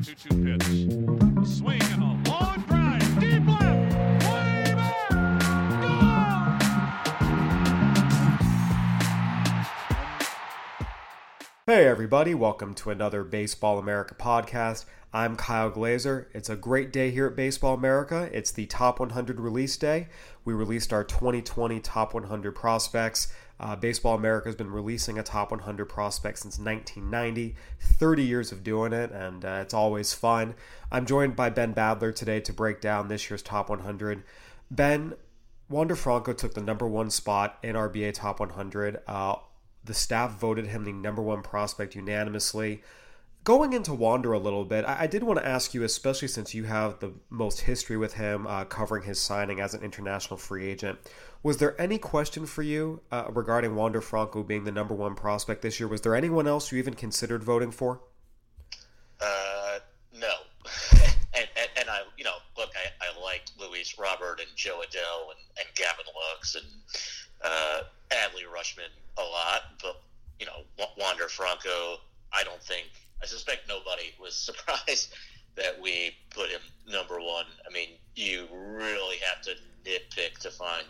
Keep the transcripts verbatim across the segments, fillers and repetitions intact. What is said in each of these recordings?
two two pitch. A swing and a long drive. Deep left. Way back. Gone. Hey everybody, welcome to another Baseball America podcast. I'm Kyle Glazer. It's a great day here at Baseball America. It's the Top one hundred release day. We released our twenty twenty Top one hundred prospects. Uh, Baseball America has been releasing a Top one hundred prospect since nineteen ninety, thirty years of doing it, and uh, it's always fun. I'm joined by Ben Badler today to break down this year's Top one hundred. Ben, Wander Franco took the number one spot in R B A Top one hundred. Uh, the staff voted him the number one prospect unanimously. Going into Wander a little bit, I, I did want to ask you, especially since you have the most history with him, uh, covering his signing as an international free agent. Was there any question for you uh, regarding Wander Franco being the number one prospect this year? Was there anyone else you even considered voting for? Uh, no. and, and and I, you know, look, I, I liked Luis Robert and Joe Adell and, and Gavin Lux and uh, Adley Rutschman a lot, but, you know, Wander Franco, I don't think, I suspect nobody was surprised that we put him number one. I mean, you really have to nitpick to find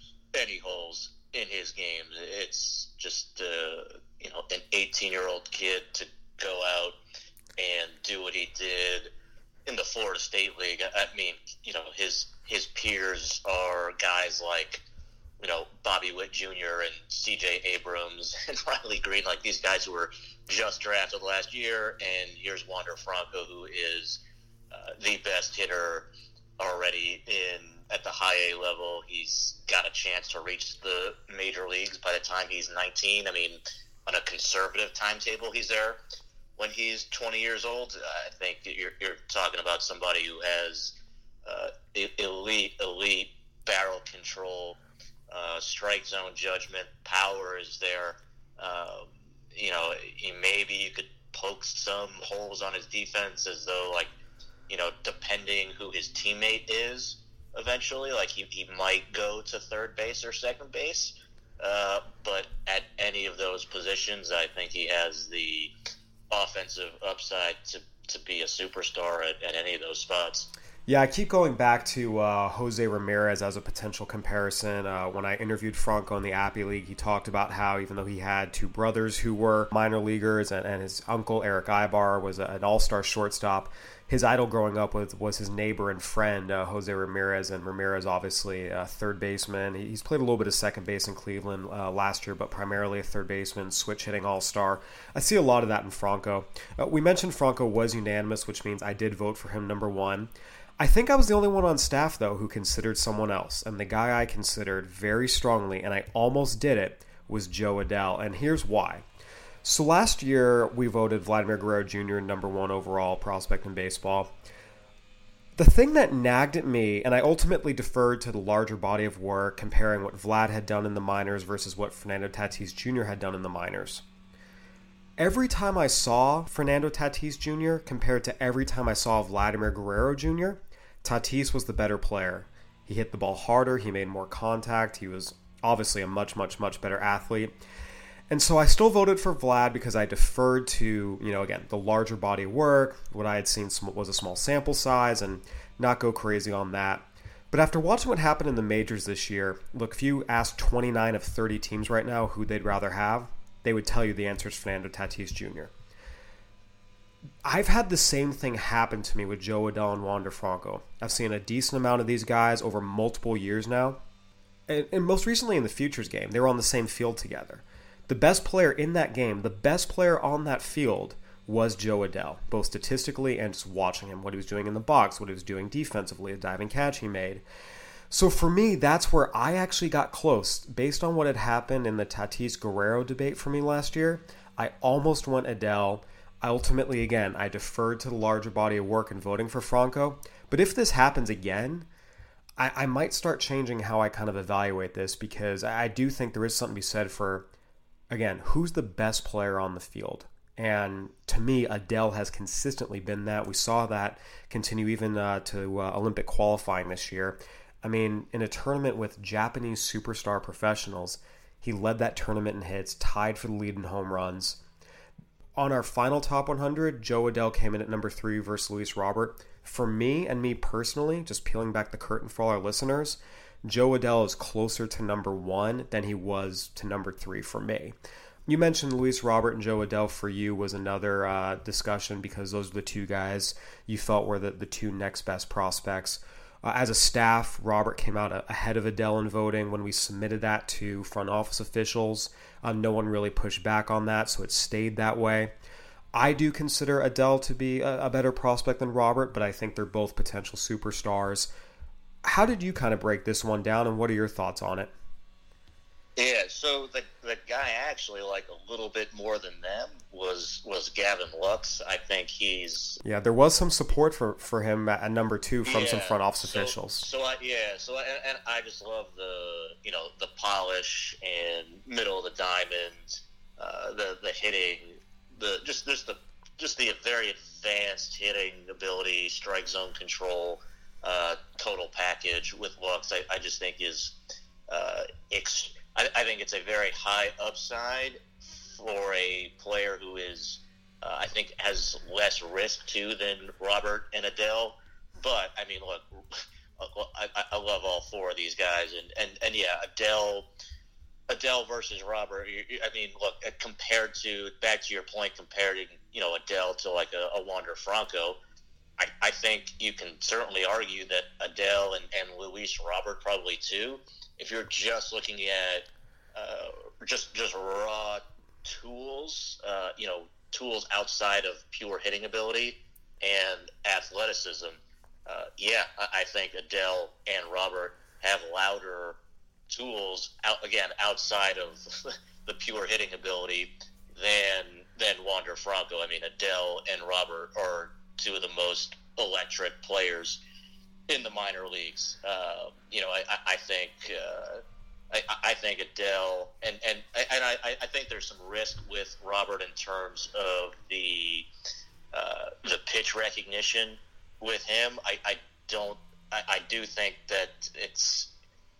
any holes in his game. It's just, uh, you know, an eighteen-year-old kid to go out and do what he did in the Florida State League. I mean, you know, his his peers are guys like, you know, Bobby Witt Junior and C J Abrams and Riley Green, like these guys who were just drafted last year, and here's Wander Franco, who is uh, the best hitter already in at the high A level. He's got a chance to reach the major leagues by the time he's nineteen. I mean, on a conservative timetable, he's there when he's twenty years old. I think you're, you're talking about somebody who has uh, elite, elite barrel control, uh, strike zone judgment, power is there. Um, you know, he, maybe you could poke some holes on his defense as though, like, you know, depending who his teammate is eventually, like he, he might go to third base or second base. Uh, but at any of those positions, I think he has the offensive upside to, to be a superstar at, at any of those spots. Yeah, I keep going back to uh, Jose Ramirez as a potential comparison. Uh, when I interviewed Franco in the Appy League, he talked about how even though he had two brothers who were minor leaguers and, and his uncle, Eric Ibar, was a, an all-star shortstop, his idol growing up with was his neighbor and friend, uh, Jose Ramirez. And Ramirez, obviously, a third baseman. He's played a little bit of second base in Cleveland uh, last year, but primarily a third baseman, switch-hitting all-star. I see a lot of that in Franco. Uh, we mentioned Franco was unanimous, which means I did vote for him number one. I think I was the only one on staff, though, who considered someone else. And the guy I considered very strongly, and I almost did it, was Joe Adell. And here's why. So last year, we voted Vladimir Guerrero Junior number one overall prospect in baseball. The thing that nagged at me, and I ultimately deferred to the larger body of work, comparing what Vlad had done in the minors versus what Fernando Tatis Junior had done in the minors. Every time I saw Fernando Tatis Junior compared to every time I saw Vladimir Guerrero Junior, Tatis was the better player. He hit the ball harder, he made more contact, he was obviously a much, much, much better athlete. And so I still voted for Vlad because I deferred to, you know, again, the larger body of work. What I had seen was a small sample size and not go crazy on that. But after watching what happened in the majors this year, look, if you ask twenty-nine of thirty teams right now who they'd rather have, they would tell you the answer is Fernando Tatis Junior I've had the same thing happen to me with Joe Adell and Wander Franco. I've seen a decent amount of these guys over multiple years now. And, and most recently in the Futures game, they were on the same field together. The best player in that game, the best player on that field was Joe Adell, both statistically and just watching him, what he was doing in the box, what he was doing defensively, a diving catch he made. So for me, that's where I actually got close. Based on what had happened in the Tatis-Guerrero debate for me last year, I almost went Adell. Ultimately, again, I deferred to the larger body of work in voting for Franco. But if this happens again, I, I might start changing how I kind of evaluate this, because I do think there is something to be said for, again, who's the best player on the field? And to me, Adell has consistently been that. We saw that continue even uh, to uh, Olympic qualifying this year. I mean, in a tournament with Japanese superstar professionals, he led that tournament in hits, tied for the lead in home runs. On our final top one hundred, Jo Adell came in at number three versus Luis Robert. For me and me personally, just peeling back the curtain for all our listeners, Jo Adell is closer to number one than he was to number three for me. You mentioned Luis Robert and Jo Adell for you was another uh, discussion because those are the two guys you felt were the, the two next best prospects. Uh, as a staff, Robert came out ahead of Adell in voting. When we submitted that to front office officials, uh, no one really pushed back on that, so it stayed that way. I do consider Adell to be a, a better prospect than Robert, but I think they're both potential superstars. How did you kind of break this one down, and what are your thoughts on it? Yeah, so the the guy I actually like a little bit more than them was was Gavin Lux. I think he's yeah. There was some support for, for him at number two from yeah, some front office so, officials. So I yeah, so I, and I just love the you know the polish and middle of the diamond, uh, the the hitting, the just just the just the very advanced hitting ability, strike zone control, uh, total package with Lux. I, I just think is uh, ex- I, I think it's a very high upside for a player who is, uh, I think, has less risk too than Robert and Adell. But I mean, look, I, I love all four of these guys, and, and, and yeah, Adell, Adell versus Robert. I mean, look, compared to back to your point, comparing you know Adell to like a, a Wander Franco, I, I think you can certainly argue that Adell and, and Luis Robert probably too. If you're just looking at uh, just just raw tools, uh, you know, tools outside of pure hitting ability and athleticism, uh, yeah, I, I think Adell and Robert have louder tools out again outside of the pure hitting ability than than Wander Franco. I mean, Adell and Robert are two of the most electric players in the minor leagues. Uh, you know, I, I think uh, I, I think Adell and and and I, I think there's some risk with Robert in terms of the uh, the pitch recognition with him. I, I don't. I, I do think that it's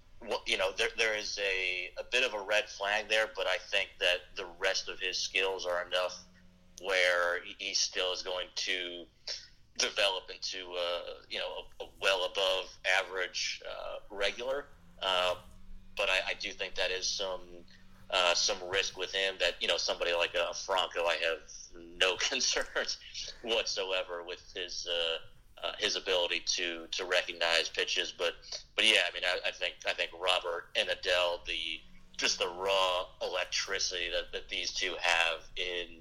you know there there is a a bit of a red flag there, but I think that the rest of his skills are enough where he still is going to develop into uh, you know a, a well above average uh, regular, uh, but I, I do think that is some uh, some risk with him that you know somebody like a Franco, I have no concerns whatsoever with his uh, uh, his ability to, to recognize pitches, but but yeah, I mean I, I think I think Robert and Adell, the just the raw electricity that, that these two have in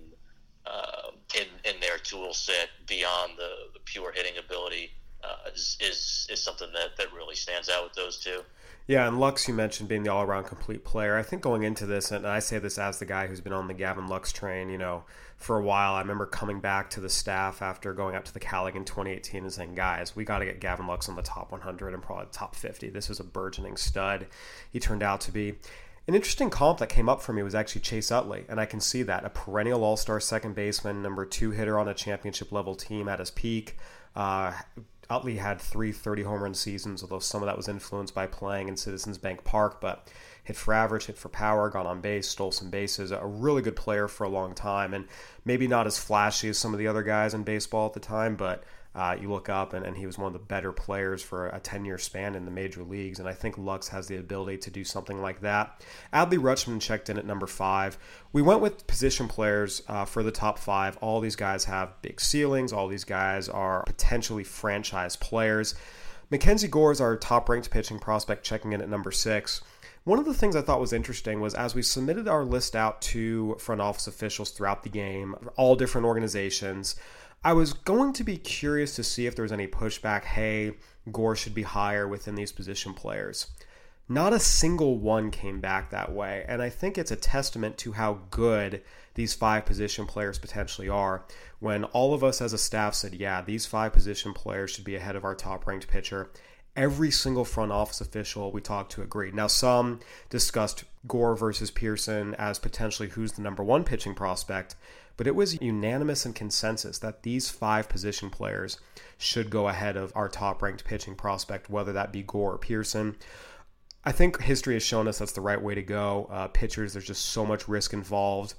Uh, in in their tool set beyond the, the pure hitting ability uh, is, is is something that, that really stands out with those two. Yeah, and Lux, you mentioned being the all-around complete player. I think going into this, and I say this as the guy who's been on the Gavin Lux train, you know, for a while. I remember coming back to the staff after going out to the Cal League in twenty eighteen and saying, guys, we got to get Gavin Lux on the top one hundred and probably the top fifty. This is a burgeoning stud. He turned out to be. An interesting comp that came up for me was actually Chase Utley, and I can see that. A perennial all-star second baseman, number two hitter on a championship-level team at his peak. Uh, Utley had three thirty-home run seasons, although some of that was influenced by playing in Citizens Bank Park, but hit for average, hit for power, got on base, stole some bases. A really good player for a long time, and maybe not as flashy as some of the other guys in baseball at the time, but Uh, you look up, and, and he was one of the better players for a ten-year span in the major leagues, and I think Lux has the ability to do something like that. Adley Rutschman checked in at number five. We went with position players uh, for the top five. All these guys have big ceilings. All these guys are potentially franchise players. Mackenzie Gore is our top-ranked pitching prospect, checking in at number six. One of the things I thought was interesting was as we submitted our list out to front office officials throughout the game, all different organizations, I was going to be curious to see if there was any pushback, hey, Gore should be higher within these position players. Not a single one came back that way, and I think it's a testament to how good these five position players potentially are. When all of us as a staff said, yeah, these five position players should be ahead of our top-ranked pitcher, every single front office official we talked to agreed. Now, some discussed Gore versus Pearson as potentially who's the number one pitching prospect, but it was unanimous and consensus that these five position players should go ahead of our top-ranked pitching prospect, whether that be Gore or Pearson. I think history has shown us that's the right way to go. Uh, pitchers, there's just so much risk involved.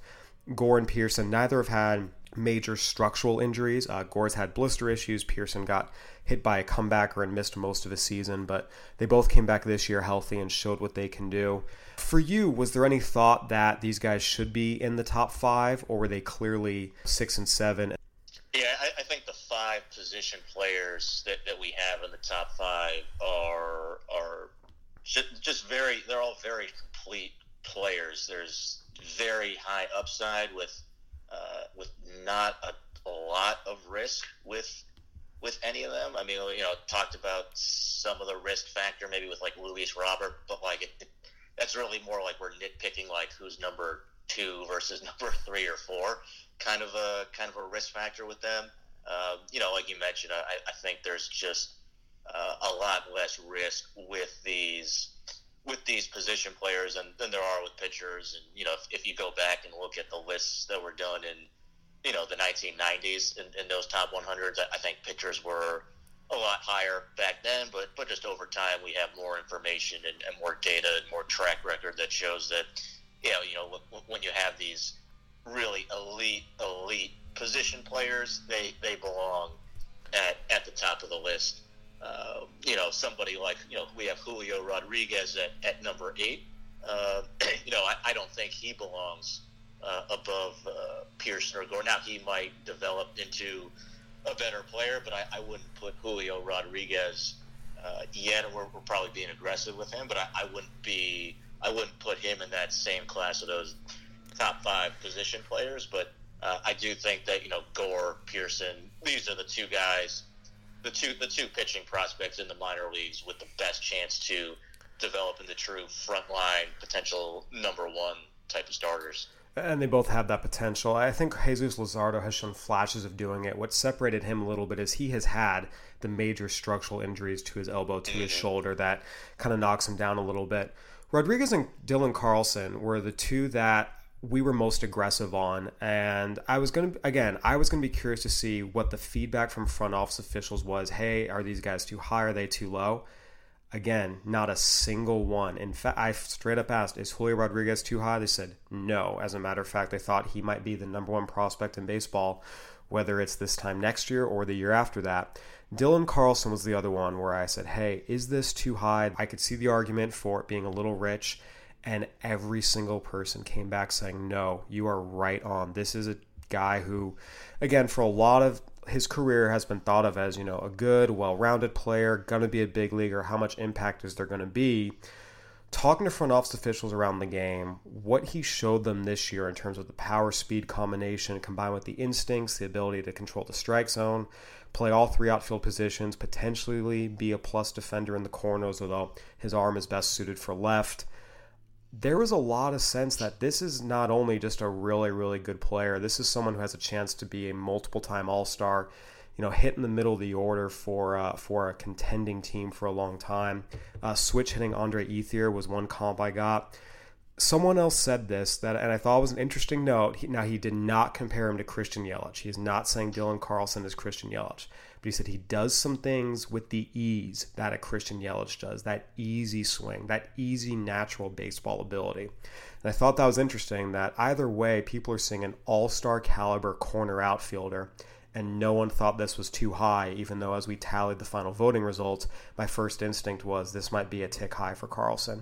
Gore and Pearson, neither have had major structural injuries. Uh, Gore's had blister issues. Pearson got hit by a comebacker and missed most of his season, but they both came back this year healthy and showed what they can do. For you, was there any thought that these guys should be in the top five, or were they clearly six and seven? Yeah, I, I think the five position players that, that we have in the top five are are just, just very, they're all very complete players. There's very high upside with uh, with not a, a lot of risk with with any of them. I mean, you know, talked about some of the risk factor maybe with like Luis Robert, but like it, it, that's really more like we're nitpicking like who's number two versus number three or four, kind of a kind of a risk factor with them. Um, you know, like you mentioned, I, I think there's just uh, a lot less risk with these with these position players than, than there are with pitchers. And you know, if, if you go back and look at the lists that were done in you know the nineteen nineties in, in those top one hundreds, I, I think pitchers were a lot higher back then. But but just over time, we have more information and, and more data and more track record that shows that you know you know when you have these really elite elite position players, they they belong at at the top of the list. Uh, you know, somebody like, you know, we have Julio Rodriguez at, at number eight. Uh, you know, I, I don't think he belongs uh, above uh, Pearson or Gore. Now, he might develop into a better player, but I, I wouldn't put Julio Rodriguez uh, yet. We're, we're probably being aggressive with him, but I, I wouldn't be, I wouldn't put him in that same class of those top five position players. But uh, I do think that, you know, Gore, Pearson, these are the two guys The two the two pitching prospects in the minor leagues with the best chance to develop into true frontline potential number one type of starters. And they both have that potential. I think Jesus Luzardo has shown flashes of doing it. What separated him a little bit is he has had the major structural injuries to his elbow, to mm-hmm. his shoulder, that kind of knocks him down a little bit. Rodriguez and Dylan Carlson were the two that we were most aggressive on, and I was going to, again, I was going to be curious to see what the feedback from front office officials was. Hey, are these guys too high? Are they too low? Again, not a single one. In fact, I straight up asked, is Julio Rodriguez too high? They said no. As a matter of fact, they thought he might be the number one prospect in baseball, whether it's this time next year or the year after that. Dylan Carlson was the other one where I said, hey, is this too high? I could see the argument for it being a little rich. And every single person came back saying, no, you are right on. This is a guy who, again, for a lot of his career has been thought of as, you know, a good, well-rounded player, going to be a big leaguer. How much impact is there going to be? Talking to front office officials around the game, what he showed them this year in terms of the power-speed combination combined with the instincts, the ability to control the strike zone, play all three outfield positions, potentially be a plus defender in the corners, although his arm is best suited for left. There was a lot of sense that this is not only just a really, really good player. This is someone who has a chance to be a multiple-time All-Star, you know, hit in the middle of the order for uh, for a contending team for a long time. Uh, switch hitting Andre Ethier was one comp I got. Someone else said this, that, and I thought it was an interesting note. He, now, he did not compare him to Christian Yelich. He is not saying Dylan Carlson is Christian Yelich. But he said he does some things with the ease that a Christian Yelich does, that easy swing, that easy natural baseball ability. And I thought that was interesting that either way, people are seeing an all-star caliber corner outfielder, and no one thought this was too high, even though as we tallied the final voting results, my first instinct was this might be a tick high for Carlson.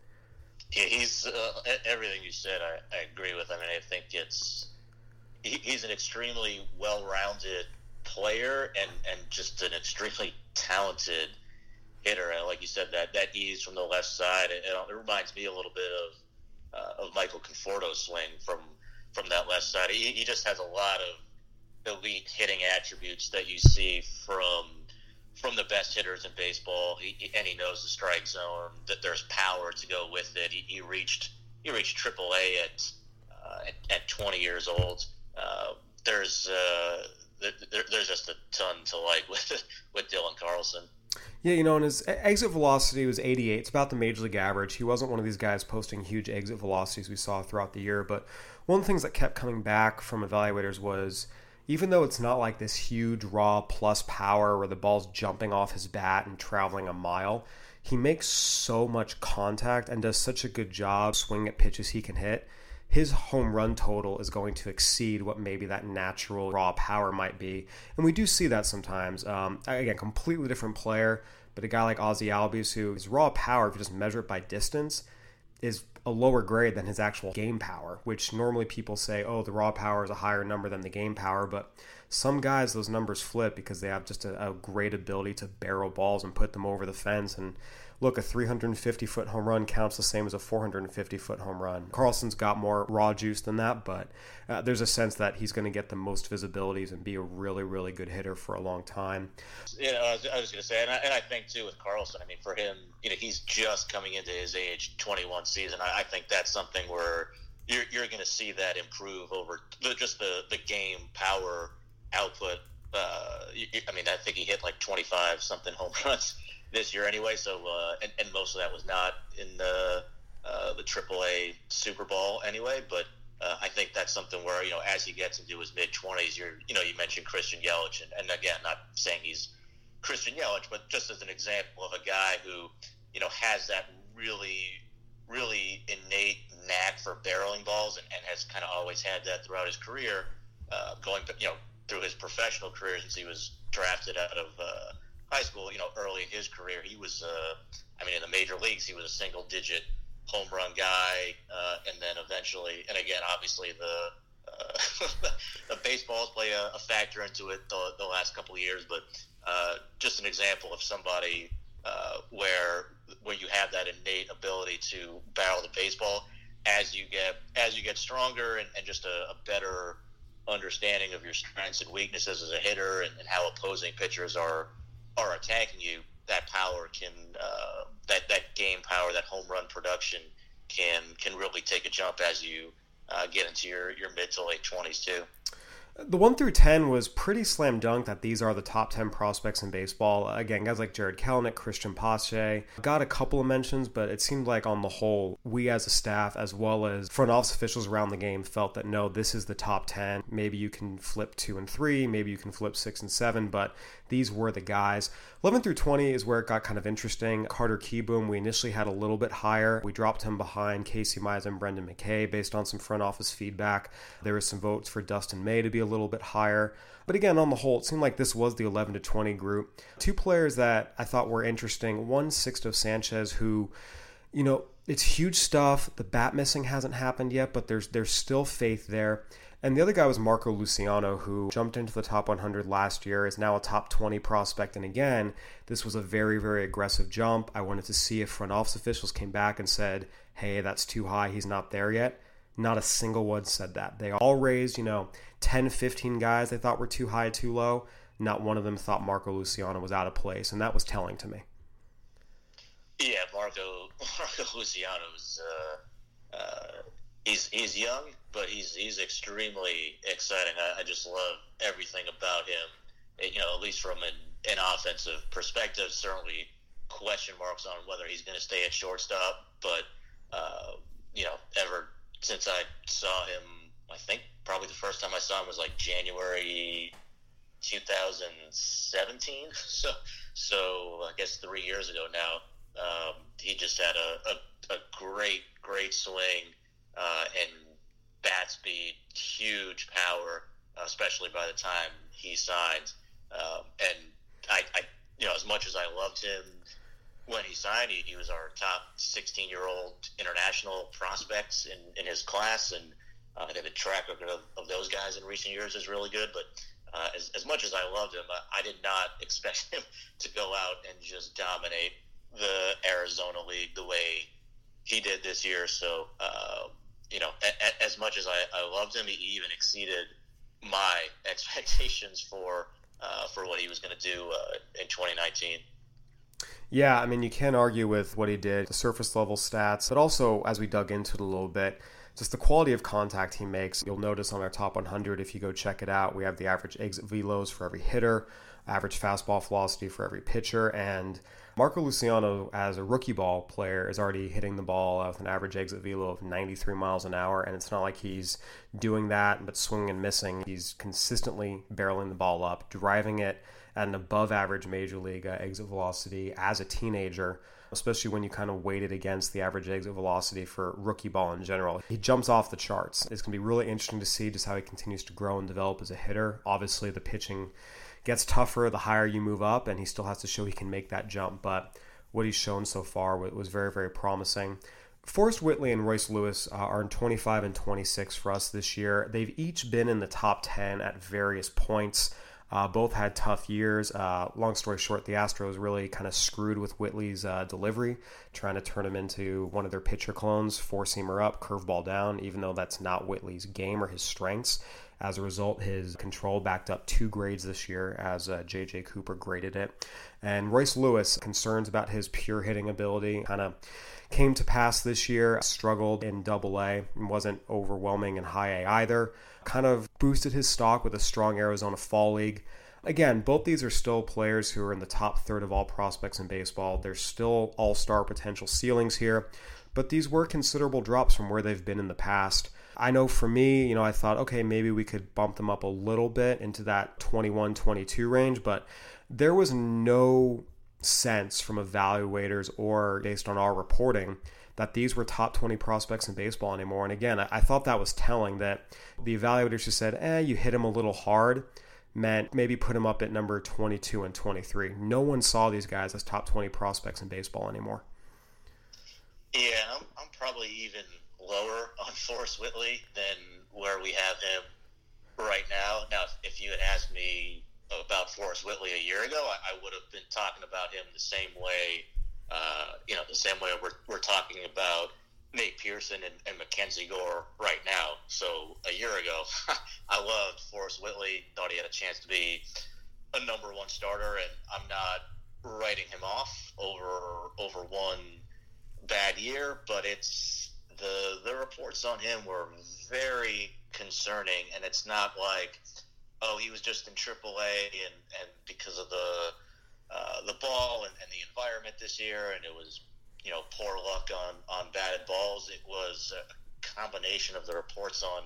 Yeah, he's uh, everything you said. I, I agree with. I mean, I think it's he, he's an extremely well-rounded player and, and just an extremely talented hitter. And like you said, that, that ease from the left side, it, it reminds me a little bit of uh, of Michael Conforto's swing from from that left side. He, he just has a lot of elite hitting attributes that you see from from the best hitters in baseball. He, and he knows the strike zone, that there's power to go with it. He, he reached he reached triple A at, uh, at at twenty years old. Uh, there's uh, there, there's just a ton to like with with Dylan Carlson. Yeah, you know, and his exit velocity was eighty-eight. It's about the major league average. He wasn't one of these guys posting huge exit velocities we saw throughout the year. But one of the things that kept coming back from evaluators was, even though it's not like this huge raw plus power where the ball's jumping off his bat and traveling a mile, he makes so much contact and does such a good job swinging at pitches he can hit. his home run total is going to exceed what maybe that natural raw power might be. And we do see that sometimes. Um, again, completely different player, but a guy like Ozzie Albies, who his raw power, if you just measure it by distance, is a lower grade than his actual game power, which normally people say, oh, the raw power is a higher number than the game power. But some guys, those numbers flip because they have just a, a great ability to barrel balls and put them over the fence. And look, a three hundred fifty foot home run counts the same as a four hundred fifty foot home run. Carlson's got more raw juice than that, but uh, there's a sense that he's going to get the most visibilities and be a really, really good hitter for a long time. You know, I was, I was going to say, and I, and I think too with Carlson, I mean, for him, you know, he's just coming into his age twenty-one season. I, I think that's something where you're you're going to see that improve over the, just the the game power output. Uh, you, I mean, I think he hit like twenty-five something home runs this year anyway. So, uh, and, and most of that was not in the uh, the triple A Super Bowl anyway. But uh, I think that's something where, you know, as he gets into his mid twenties, you're, you know, you mentioned Christian Yelich, and, and again, not saying he's Christian Yelich, but just as an example of a guy who, you know, has that really, really innate knack for barreling balls, and, and has kind of always had that throughout his career, uh, going, you know, through his professional career since he was drafted out of uh, high school. You know, early in his career, he was, uh, I mean, in the major leagues, he was a single-digit home run guy, uh, and then eventually, and again, obviously the uh, the baseballs play a, a factor into it the, the last couple of years, but uh, just an example of somebody uh, where where you have that innate ability to barrel the baseball as you get as you get stronger, and, and just a, a better understanding of your strengths and weaknesses as a hitter, and, and how opposing pitchers are are attacking you. That power can uh, that that game power, that home run production can can really take a jump as you uh, get into your, your mid to late twenties too. The one through ten was pretty slam dunk that these are the top ten prospects in baseball. Again, guys like Jared Kelenic, Christian Pache, got a couple of mentions, but it seemed like on the whole, we as a staff, as well as front office officials around the game, felt that no, this is the top ten. Maybe you can flip two and three, maybe you can flip six and seven, but these were the guys. eleven through twenty is where it got kind of interesting. Carter Kieboom, we initially had a little bit higher. We dropped him behind Casey Mize and Brendan McKay based on some front office feedback. There was some votes for Dustin May to be a little bit higher. But again, on the whole, it seemed like this was the eleven to twenty group. Two players that I thought were interesting. One, Sixto Sanchez, who, you know, it's huge stuff. The bat missing hasn't happened yet, but there's there's still faith there. And the other guy was Marco Luciano, who jumped into the top one hundred last year, is now a top twenty prospect. And again, this was a very, very aggressive jump. I wanted to see if front office officials came back and said, hey, that's too high, he's not there yet. Not a single one said that. They all raised, you know, ten, fifteen guys they thought were too high, too low. Not one of them thought Marco Luciano was out of place, and that was telling to me. Yeah, Marco, Marco Luciano is uh, uh, he's he's young, but he's he's extremely exciting. I, I just love everything about him. You know, at least from an, an offensive perspective, certainly question marks on whether he's going to stay at shortstop. But uh, you know, ever since I saw him, I think probably the first time I saw him was like January two thousand seventeen. So, so I guess three years ago now. Um, he just had a, a, a great, great swing uh, and bat speed, huge power, especially by the time he signed. Um, and I, I, you know, as much as I loved him when he signed, he, he was our top sixteen-year-old international prospects in, in his class, and uh, I think the track record of, of those guys in recent years is really good. But uh, as, as much as I loved him, I, I did not expect him to go out and just dominate the Arizona League the way he did this year. So, uh, you know, a, a, as much as I, I loved him, he even exceeded my expectations for uh, for what he was going to do uh, in twenty nineteen. Yeah, I mean, you can't argue with what he did, the surface level stats, but also as we dug into it a little bit, just the quality of contact he makes. You'll notice on our top one hundred, if you go check it out, we have the average exit velos for every hitter, average fastball velocity for every pitcher, and Marco Luciano, as a rookie ball player, is already hitting the ball with an average exit velo of ninety-three miles an hour, and it's not like he's doing that but swinging and missing. He's consistently barreling the ball up, driving it at an above-average major league uh, exit velocity as a teenager. especially when you kind of weight it against the average exit velocity for rookie ball in general. He jumps off the charts. It's going to be really interesting to see just how he continues to grow and develop as a hitter. Obviously, the pitching gets tougher the higher you move up, and he still has to show he can make that jump, but what he's shown so far was very, very promising. Forrest Whitley and Royce Lewis uh, are in twenty-five and twenty-six for us this year. They've each been in the top ten at various points. Uh, both had tough years. Uh, long story short, the Astros really kind of screwed with Whitley's uh, delivery, trying to turn him into one of their pitcher clones, four-seamer up, curveball down, even though that's not Whitley's game or his strengths. As a result, his control backed up two grades this year as uh, J J Cooper graded it. And Royce Lewis, concerns about his pure hitting ability kind of came to pass this year, struggled in double A, and wasn't overwhelming in high A either. Kind of boosted his stock with a strong Arizona Fall League. Again, both these are still players who are in the top third of all prospects in baseball. There's still all-star potential ceilings here, but these were considerable drops from where they've been in the past. I know for me, you know, I thought, okay, maybe we could bump them up a little bit into that twenty-one, twenty-two range, but there was no sense from evaluators or based on our reporting that these were top twenty prospects in baseball anymore. And again, I thought that was telling that the evaluators who said, eh, you hit him a little hard, meant maybe put him up at number twenty-two and twenty-three. No one saw these guys as top twenty prospects in baseball anymore. Yeah, I'm, I'm probably even lower on Forrest Whitley than where we have him right now. Now, if you had asked me about Forrest Whitley a year ago, I, I would have been talking about him the same way, uh, you know, the same way we're, we're talking about Nate Pearson and, and Mackenzie Gore right now. So a year ago, I loved Forrest Whitley, thought he had a chance to be a number one starter, and I'm not writing him off over over one bad year, but it's the the reports on him were very concerning, and it's not like, oh, he was just in triple A and, and because of the uh, the ball and, and the environment this year, and it was, you know, poor luck on, on batted balls. It was a combination of the reports on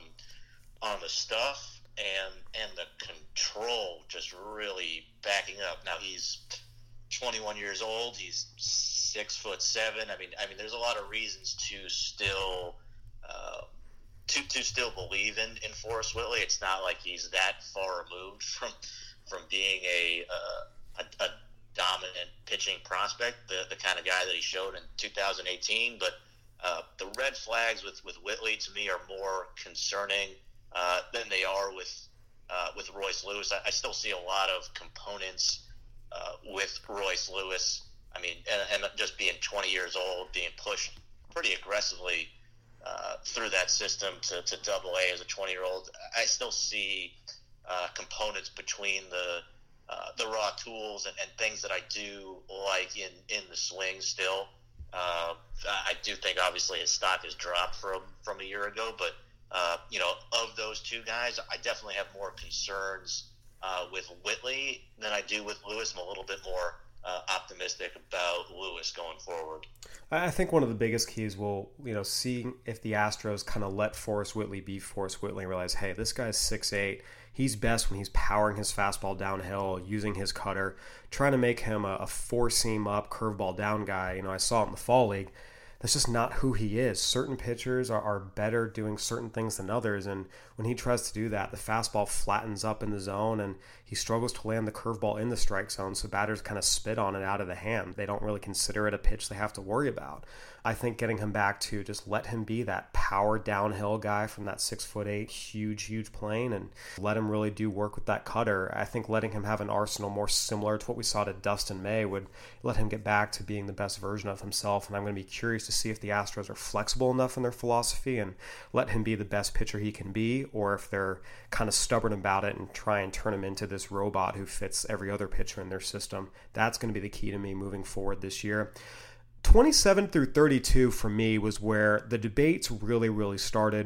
on the stuff and and the control just really backing up. Now he's twenty-one years old. He's six foot seven. I mean, I mean, there's a lot of reasons to still uh, to to still believe in, in Forrest Whitley. It's not like he's that far removed from from being a uh, a, a dominant pitching prospect, the the kind of guy that he showed in two thousand eighteen. But uh, the red flags with, with Whitley to me are more concerning uh, than they are with uh, with Royce Lewis. I, I still see a lot of components uh, with Royce Lewis. I mean, and, and just being twenty years old, being pushed pretty aggressively uh, through that system to, to double A as a twenty-year-old, I still see uh, components between the uh, the raw tools and, and things that I do like in, in the swing still. Uh, I do think, obviously, his stock has dropped from, from a year ago, but, uh, you know, of those two guys, I definitely have more concerns uh, with Whitley than I do with Lewis. I'm a little bit more Uh, optimistic about Lewis going forward. I think one of the biggest keys will, you know, seeing if the Astros kind of let Forrest Whitley be Forrest Whitley and realize, hey, this guy's six eight. He's best when he's powering his fastball downhill, using his cutter, trying to make him a, a four-seam up, curveball down guy. You know, I saw it in the fall league. That's just not who he is. Certain pitchers are, are better doing certain things than others, and when he tries to do that, the fastball flattens up in the zone, and he struggles to land the curveball in the strike zone, so batters kind of spit on it out of the hand. They don't really consider it a pitch they have to worry about. I think getting him back to just let him be that power downhill guy from that six foot eight, huge, huge plane, and let him really do work with that cutter. I think letting him have an arsenal more similar to what we saw to Dustin May would let him get back to being the best version of himself, and I'm going to be curious to see if the Astros are flexible enough in their philosophy and let him be the best pitcher he can be, or if they're kind of stubborn about it and try and turn him into this robot who fits every other pitcher in their system. That's going to be the key to me moving forward this year. twenty-seven through thirty-two for me was where the debates really, really started.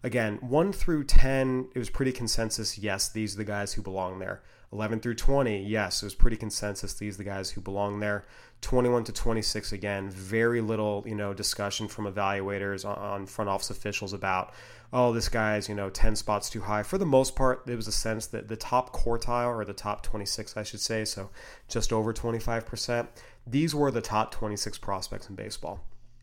Again, one through ten, it was pretty consensus. Yes, these are the guys who belong there. eleven through twenty, yes, it was pretty consensus. These are the guys who belong there. twenty-one to twenty-six, again, very little, you know, discussion from evaluators on front office officials about, oh, this guy's, you know, ten spots too high. For the most part, there was a sense that the top quartile, or the top twenty-six, I should say, so just over twenty-five percent, these were the top twenty-six prospects in baseball.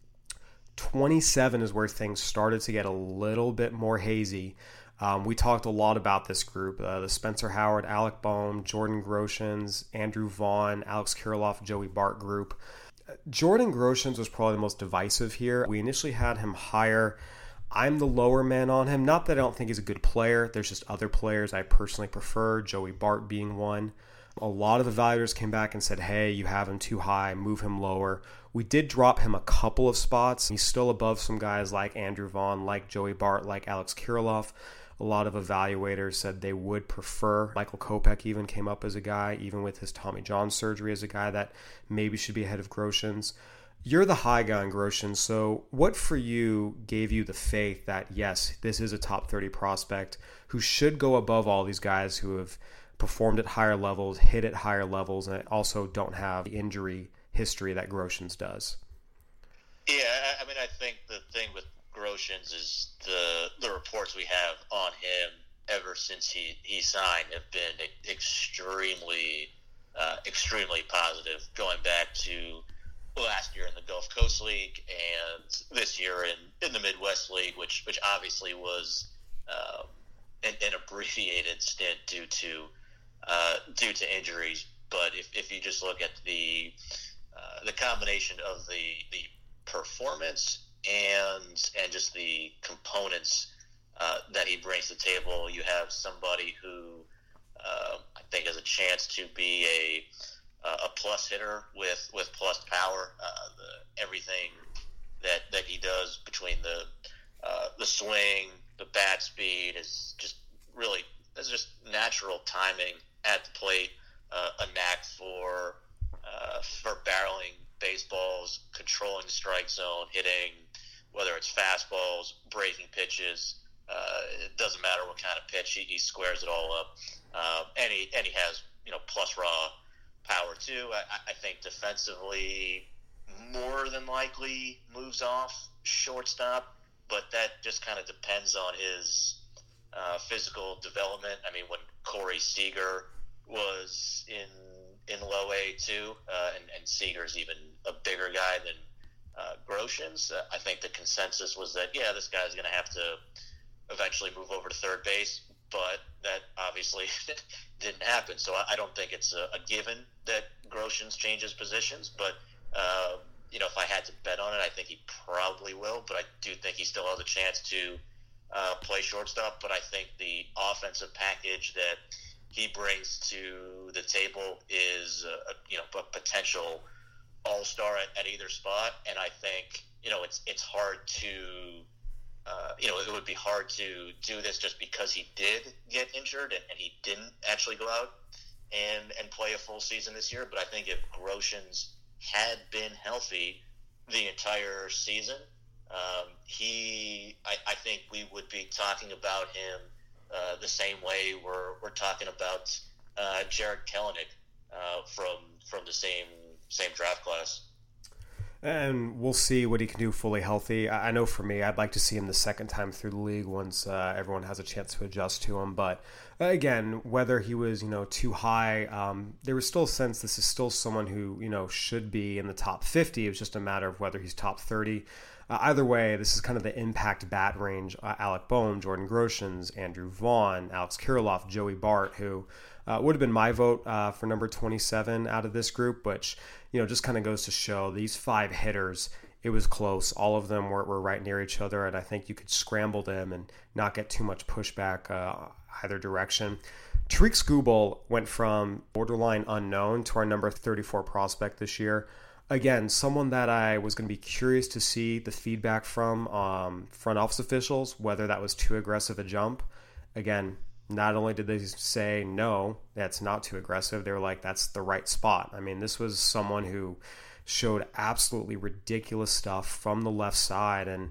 twenty-seven is where things started to get a little bit more hazy. Um, we talked a lot about this group, uh, the Spencer Howard, Alec Bohm, Jordan Groshans, Andrew Vaughn, Alex Kirilloff, Joey Bart group. Jordan Groshans was probably the most divisive here. We initially had him higher. I'm the lower man on him. Not that I don't think he's a good player. There's just other players I personally prefer, Joey Bart being one. A lot of evaluators came back and said, hey, you have him too high, move him lower. We did drop him a couple of spots. He's still above some guys like Andrew Vaughn, like Joey Bart, like Alex Kirilloff. A lot of evaluators said they would prefer. Michael Kopech even came up as a guy, even with his Tommy John surgery, as a guy that maybe should be ahead of Groshans. You're the high guy on Groshans, so what for you gave you the faith that, yes, this is a top thirty prospect who should go above all these guys who have performed at higher levels, hit at higher levels, and also don't have the injury history that Groshans does? Yeah, I mean, I think the thing with Groshans is the the reports we have on him ever since he, he signed have been extremely, uh, extremely positive, going back to last year in the Gulf Coast League and this year in, in the Midwest League, which which obviously was um, an, an abbreviated stint due to uh, due to injuries. But if, if you just look at the uh, the combination of the the performance and and just the components uh, that he brings to the table, you have somebody who uh, I think has a chance to be a a plus hitter with, with plus power. Uh, the, everything that that he does between the uh, the swing, the bat speed is just really it's just natural timing at the plate, uh, a knack for uh, for barreling baseballs, controlling the strike zone, hitting whether it's fastballs, breaking pitches. Uh, it doesn't matter what kind of pitch, he, he squares it all up. Uh, and he and he has you know plus raw power too. I, I think defensively, more than likely moves off shortstop, but that just kind of depends on his uh, physical development. I mean, when Corey Seager was in in low A too, uh, and, and Seager's even a bigger guy than uh, Groshans, uh, I think the consensus was that, yeah, this guy's going to have to eventually move over to third base, but that obviously didn't happen. So I, I don't think it's a, a given that Groshans changes positions, but uh, you know, if I had to bet on it, I think he probably will, but I do think he still has a chance to uh, play shortstop. But I think the offensive package that he brings to the table is a, you know, a potential all-star at, at either spot. And I think, you know, it's, it's hard to, uh, you know, it would be hard to do this just because he did get injured and, and he didn't actually go out and, and play a full season this year. But I think if Groshans had been healthy the entire season, um, he, I, I think we would be talking about him uh, the same way we're we're talking about uh, Jared Kelenic uh, from from the same same draft class. And we'll see what he can do fully healthy. I know for me, I'd like to see him the second time through the league once uh, everyone has a chance to adjust to him. But again, whether he was, you know, too high, um, there was still a sense this is still someone who, you know, should be in the top fifty. It was just a matter of whether he's top thirty. Uh, either way, this is kind of the impact bat range. Uh, Alec Bohm, Jordan Groshans, Andrew Vaughn, Alex Kirilloff, Joey Bart, who uh, would have been my vote uh, for number twenty-seven out of this group, which, you know, just kind of goes to show these five hitters, it was close. All of them were, were right near each other, and I think you could scramble them and not get too much pushback uh, either direction. Tarik Skubal went from borderline unknown to our number thirty-four prospect this year. Again, someone that I was going to be curious to see the feedback from um, front office officials, whether that was too aggressive a jump. Again, not only did they say, no, that's not too aggressive, they were like, that's the right spot. I mean, this was someone who showed absolutely ridiculous stuff from the left side. And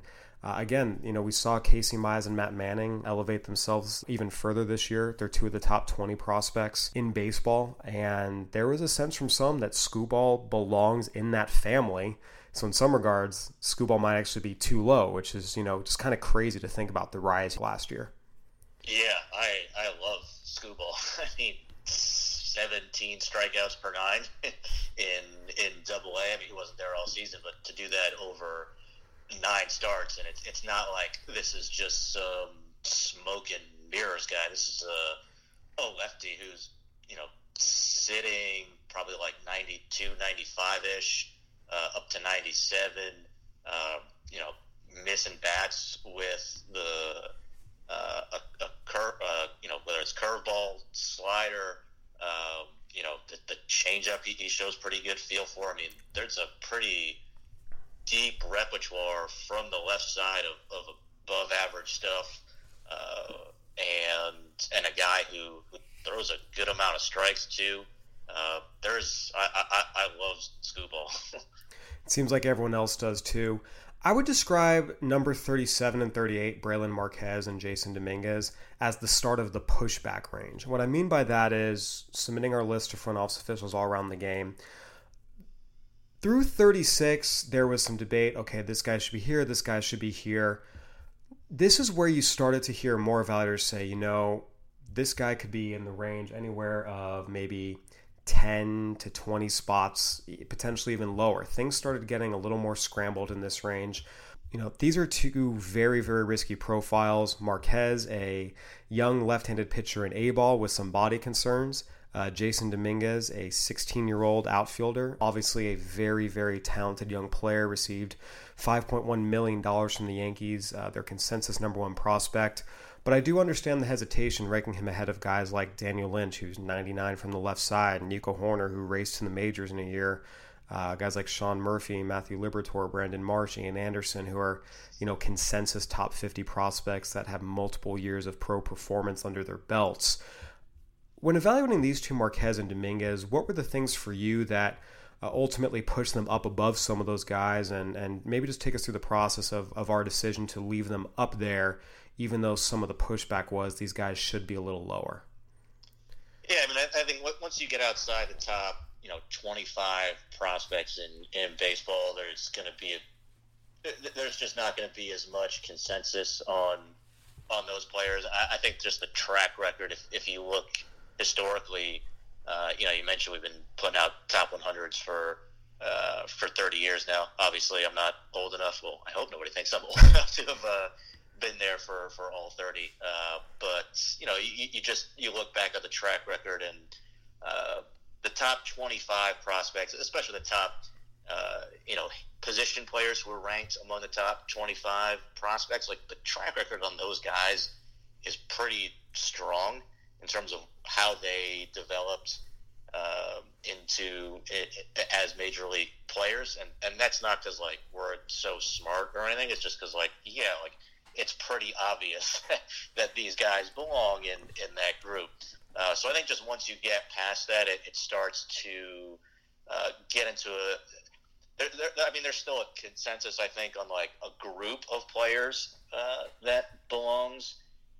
Uh, again, you know, we saw Casey Mize and Matt Manning elevate themselves even further this year. They're two of the top twenty prospects in baseball, and there was a sense from some that Skubal belongs in that family. So in some regards, Skubal might actually be too low, which is, you know, just kind of crazy to think about the rise last year. Yeah, I I love Skubal. I mean, seventeen strikeouts per nine in in Double A. I mean, he wasn't there all season, but to do that over nine starts, and it's it's not like this is just some smoke and mirrors guy. This is a, a lefty who's, you know, sitting probably like ninety-two, ninety-five-ish, uh, up to ninety-seven, uh, you know, missing bats with the uh, a, a curve, uh, you know, whether it's curveball, slider, um, you know, the, the changeup he, he shows pretty good feel for. I mean, there's a pretty deep repertoire from the left side of, of above average stuff, uh, and and a guy who, who throws a good amount of strikes too. Uh, there's I, I, I love Skubal. It seems like everyone else does too. I would describe number thirty-seven and thirty-eight, Braylon Marquez and Jason Dominguez, as the start of the pushback range. What I mean by that is submitting our list to front office officials all around the game. Through thirty-six, there was some debate. Okay, this guy should be here. This guy should be here. This is where you started to hear more evaluators say, you know, this guy could be in the range anywhere of maybe ten to twenty spots, potentially even lower. Things started getting a little more scrambled in this range. You know, these are two very, very risky profiles. Marquez, a young left-handed pitcher in A-ball with some body concerns. Uh, Jason Dominguez, a sixteen-year-old outfielder, obviously a very, very talented young player, received five point one million dollars from the Yankees, uh, their consensus number one prospect. But I do understand the hesitation ranking him ahead of guys like Daniel Lynch, who's ninety-nine from the left side, and Nico Horner, who raced to the majors in a year. Uh, guys like Sean Murphy, Matthew Liberatore, Brandon Marsh, Ian Anderson, who are, you know, consensus top fifty prospects that have multiple years of pro performance under their belts. When evaluating these two, Marquez and Dominguez, what were the things for you that uh, ultimately pushed them up above some of those guys, and, and maybe just take us through the process of, of our decision to leave them up there, even though some of the pushback was these guys should be a little lower? Yeah, I mean, I, I think once you get outside the top, you know, twenty-five prospects in, in baseball, there's going to be a, there's just not going to be as much consensus on on those players. I, I think just the track record, if, if you look historically, uh, you know, you mentioned we've been putting out top one hundreds for uh, for thirty years now. Obviously, I'm not old enough. Well, I hope nobody thinks I'm old enough to have uh, been there for, for all thirty. Uh, but, you know, you, you just you look back at the track record, and uh, the top twenty-five prospects, especially the top, uh, you know, position players who are ranked among the top twenty-five prospects, like the track record on those guys is pretty strong in terms of how they developed uh, into it, it, as major league players. And, and that's not because, like, we're so smart or anything. It's just because, like, yeah, like, it's pretty obvious that these guys belong in, in that group. Uh, so I think just once you get past that, it, it starts to uh, get into a there, there, I mean, there's still a consensus, I think, on, like, a group of players uh, that belongs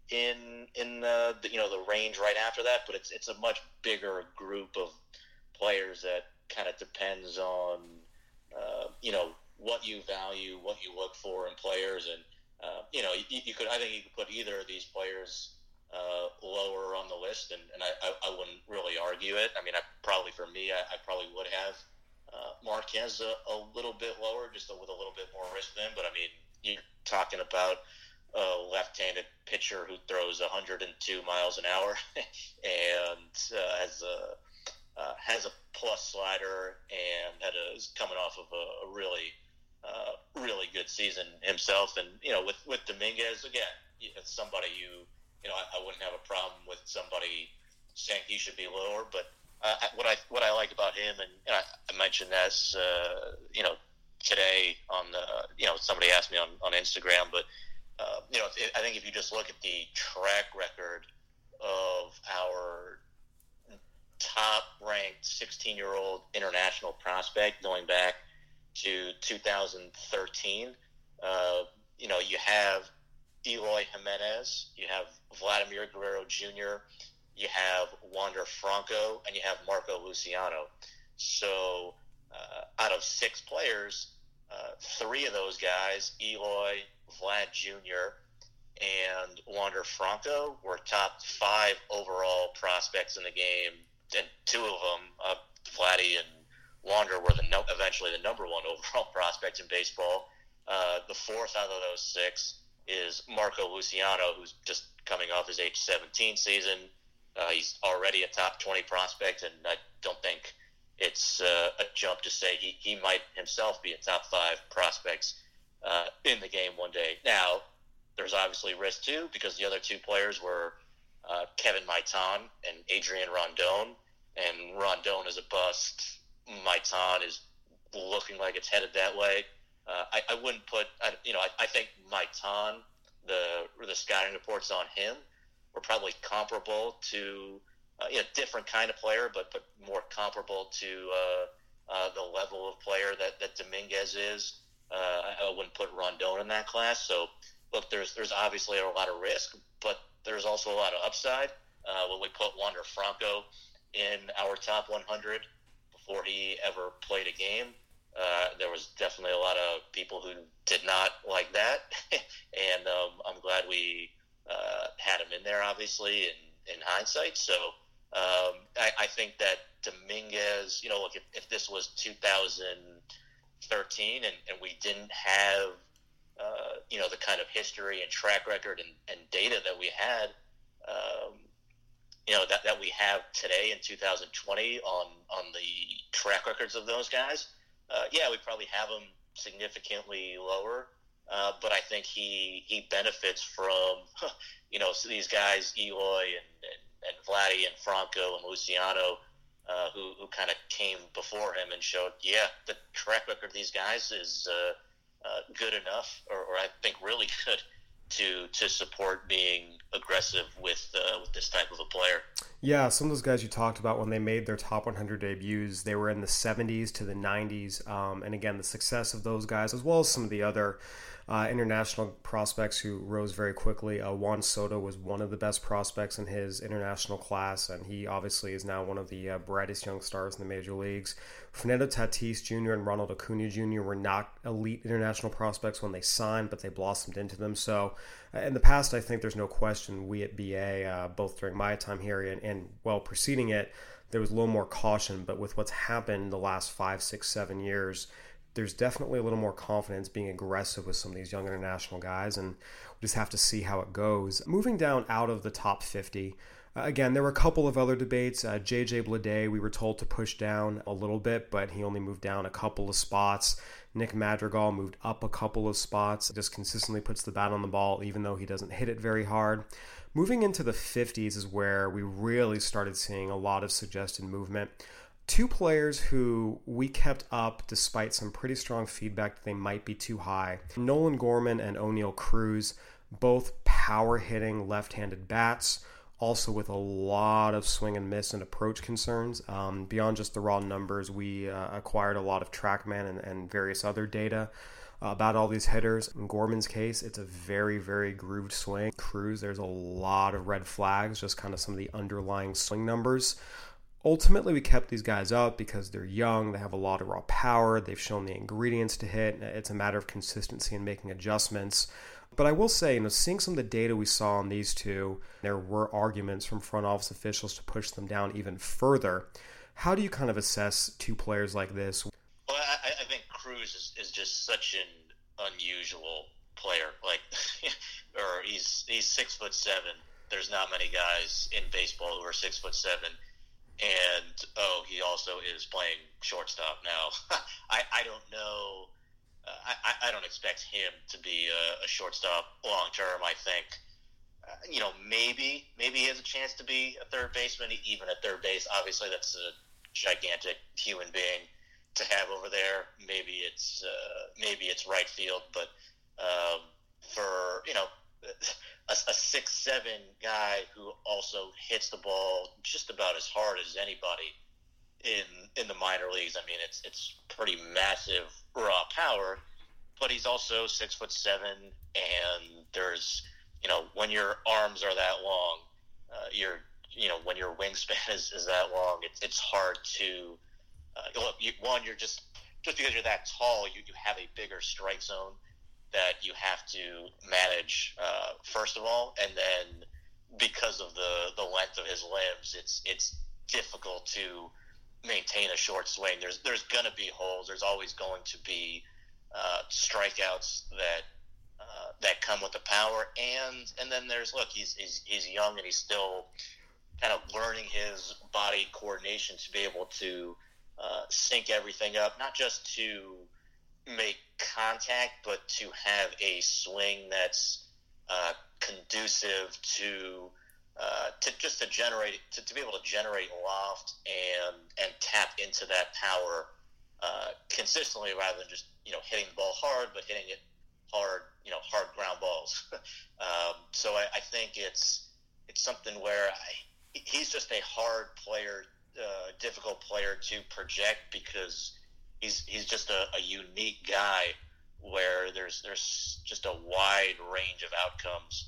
in in the, the you know the range right after that, but it's it's a much bigger group of players that kind of depends on uh, you know what you value, what you look for in players, and uh, you know you, you could I think you could put either of these players uh, lower on the list, and, and I, I, I wouldn't really argue it. I mean, I probably for me, I, I probably would have uh, Marquez a, a little bit lower, just with a little bit more risk than. But I mean, you're talking about a left-handed pitcher who throws one hundred two miles an hour and uh, has a uh, has a plus slider and had a, is coming off of a, a really uh, really good season himself. And you know, with with Dominguez, again, it's somebody you you know I, I wouldn't have a problem with somebody saying he should be lower. But uh, what I what I like about him, and you know, I, I mentioned this uh, you know today on the you know somebody asked me on, on Instagram, but Uh, you know, I think if you just look at the track record of our top-ranked sixteen-year-old international prospect going back to two thousand thirteen, uh, you know, you have Eloy Jimenez, you have Vladimir Guerrero Junior, you have Wander Franco, and you have Marco Luciano. So uh, out of six players, uh, three of those guys, Eloy, Vlad Junior, and Wander Franco, were top five overall prospects in the game. And two of them, uh, Vladdy and Wander, were the no- eventually the number one overall prospects in baseball. Uh, the fourth out of those six is Marco Luciano, who's just coming off his age seventeen season. Uh, he's already a top twenty prospect, and I don't think it's uh, a jump to say he, he might himself be a top five prospects uh, in the game one day. Now, there's obviously risk too, because the other two players were uh, Kevin Maitan and Adrian Rondon, and Rondon is a bust. Maitan is looking like it's headed that way. Uh, I, I wouldn't put, I, you know, I, I think Maitan, the the scouting reports on him were probably comparable to uh, you know, different kind of player, but but more comparable to uh, uh, the level of player that, that Dominguez is. Uh, I, I wouldn't put Rondon in that class. So, look, there's there's obviously a lot of risk, but there's also a lot of upside. Uh, when we put Wander Franco in our top one hundred before he ever played a game, uh, there was definitely a lot of people who did not like that, and um, I'm glad we uh, had him in there, obviously, in, in hindsight. So um, I, I think that Dominguez, you know, look, if, if this was two thousand thirteen and, and we didn't have, uh, you know, the kind of history and track record and, and data that we had, um, you know, that, that we have today in two thousand twenty on, on the track records of those guys, uh, yeah, we probably have them significantly lower. Uh, but I think he, he benefits from, you know, so these guys, Eloy and, and, and Vladdy and Franco and Luciano, uh, who, who kind of came before him and showed, yeah, the track record of these guys is uh, uh, good enough, or, or I think really good, to to support being aggressive with uh, with this type of a player. Yeah, some of those guys you talked about, when they made their top one hundred debuts, they were in the seventies to the nineties. Um, and again, the success of those guys, as well as some of the other uh, international prospects who rose very quickly. Uh, Juan Soto was one of the best prospects in his international class, and he obviously is now one of the uh, brightest young stars in the major leagues. Fernando Tatis Junior and Ronald Acuna Junior were not elite international prospects when they signed, but they blossomed into them. So uh, in the past, I think there's no question we at B A, uh, both during my time here and, and well preceding it, there was a little more caution. But with what's happened the last five, six, seven years, there's definitely a little more confidence being aggressive with some of these young international guys, and we just have to see how it goes. Moving down out of the top fifty, uh, again, there were a couple of other debates. Uh, J J Bleday, we were told to push down a little bit, but he only moved down a couple of spots. Nick Madrigal moved up a couple of spots, just consistently puts the bat on the ball, even though he doesn't hit it very hard. Moving into the fifties is where we really started seeing a lot of suggested movement. Two players who we kept up despite some pretty strong feedback that they might be too high. Nolan Gorman and O'Neill Cruz, both power-hitting left-handed bats, also with a lot of swing and miss and approach concerns. Um, beyond just the raw numbers, we uh, acquired a lot of TrackMan and, and various other data uh, about all these hitters. In Gorman's case, it's a very, very grooved swing. Cruz, there's a lot of red flags, just kind of some of the underlying swing numbers. Ultimately, we kept these guys up because they're young, they have a lot of raw power, they've shown the ingredients to hit. It's a matter of consistency and making adjustments. But I will say, you know, seeing some of the data we saw on these two, there were arguments from front office officials to push them down even further. How do you kind of assess two players like this? Well, I, I think Cruz is, is just such an unusual player. Like, or he's he's six foot seven. There's not many guys in baseball who are six foot seven. And, oh, he also is playing shortstop now. I, I don't know. Uh, I, I don't expect him to be a, a shortstop long term. I think, uh, you know, maybe maybe he has a chance to be a third baseman, even at third base. Obviously, that's a gigantic human being to have over there. Maybe it's uh, maybe it's right field, but um, for, you know, a, a six seven guy who also hits the ball just about as hard as anybody in in the minor leagues. I mean, it's it's pretty massive raw power. but he's also six foot seven, and there's, you know, when your arms are that long, uh, you're, you know, when your wingspan is, is that long, it's it's hard to, uh, look, you, one, you're just, just because you're that tall, you, you have a bigger strike zone that you have to manage, uh, first of all, and then because of the, the length of his limbs, it's it's difficult to maintain a short swing. There's there's going to be holes. There's always going to be uh, strikeouts that uh, that come with the power, and and then there's look, he's he's he's young and he's still kind of learning his body coordination to be able to uh, sync everything up, not just to make contact, but to have a swing that's uh, conducive to uh, to just to generate to, to be able to generate loft and and tap into that power uh, consistently, rather than just, you know, hitting the ball hard, but hitting it hard, you know, hard ground balls. um, so I, I think it's it's something where I, he's just a hard player, uh, difficult player to project, because he's he's just a, a unique guy where there's there's just a wide range of outcomes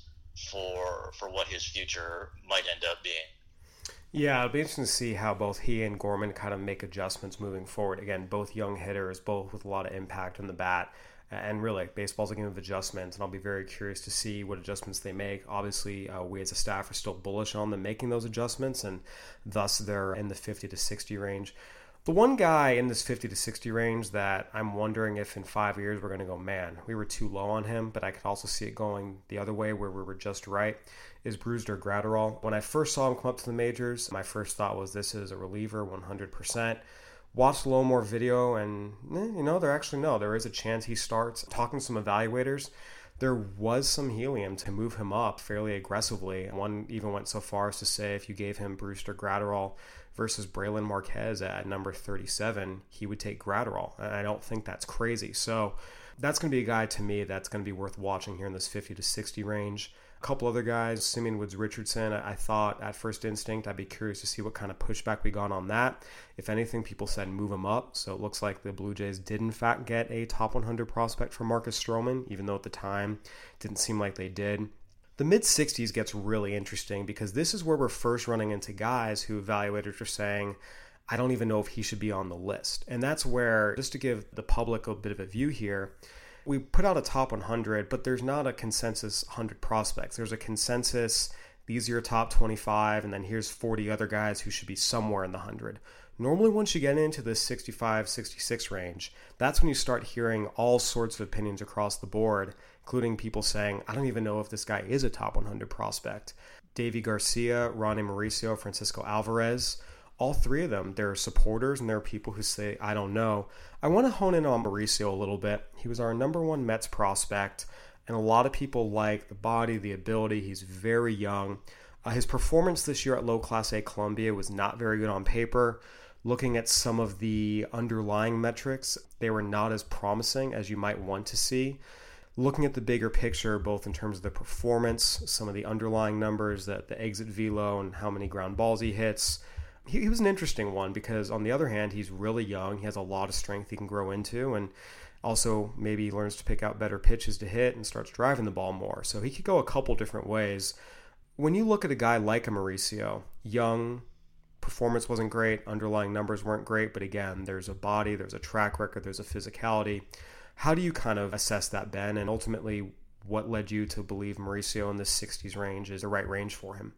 for for what his future might end up being. Yeah, it'll be interesting to see how both he and Gorman kind of make adjustments moving forward. Again, both young hitters, both with a lot of impact on the bat. And really, baseball's a game of adjustments, and I'll be very curious to see what adjustments they make. Obviously, uh, we as a staff are still bullish on them making those adjustments, and thus they're in the fifty to sixty range. The one guy in this fifty to sixty range that I'm wondering if in five years we're going to go, man, we were too low on him, but I could also see it going the other way where we were just right, is Brusdar Graterol. When I first saw him come up to the majors, my first thought was this is a reliever one hundred percent. Watched a little more video, and eh, you know, there actually no, there is a chance he starts. Talking to some evaluators, there was some helium to move him up fairly aggressively. One even went so far as to say if you gave him Brusdar Graterol versus Brailyn Marquez at number thirty-seven, he would take Graterol. And I don't think that's crazy. So that's going to be a guy to me that's going to be worth watching here in this fifty to sixty range. A couple other guys, Simeon Woods Richardson, I thought at first instinct, I'd be curious to see what kind of pushback we got on that. If anything, people said move him up. So it looks like the Blue Jays did in fact get a top one hundred prospect for Marcus Stroman, even though at the time it didn't seem like they did. The mid-sixties gets really interesting because this is where we're first running into guys who evaluators are saying, I don't even know if he should be on the list. And that's where, just to give the public a bit of a view here, we put out a top one hundred, but there's not a consensus one hundred prospects. There's a consensus, these are your top twenty-five, and then here's forty other guys who should be somewhere in the one hundred. Normally, once you get into this sixty-five, sixty-six range, that's when you start hearing all sorts of opinions across the board, including people saying, I don't even know if this guy is a top one hundred prospect. Deivi Garcia, Ronnie Mauricio, Francisco Alvarez, all three of them, there are supporters and there are people who say, I don't know. I want to hone in on Mauricio a little bit. He was our number one Mets prospect, and a lot of people like the body, the ability. He's very young. Uh, his performance this year at Low Class A Columbia was not very good on paper. Looking at some of the underlying metrics, they were not as promising as you might want to see. Looking at the bigger picture, both in terms of the performance, some of the underlying numbers, that the exit velo and how many ground balls he hits, he, he was an interesting one because on the other hand, he's really young. He has a lot of strength he can grow into, and also maybe he learns to pick out better pitches to hit and starts driving the ball more. So he could go a couple different ways. When you look at a guy like a Mauricio, young, performance wasn't great, underlying numbers weren't great, but again, there's a body, there's a track record, there's a physicality. How do you kind of assess that, Ben? And ultimately, what led you to believe Mauricio in the sixties range is the right range for him?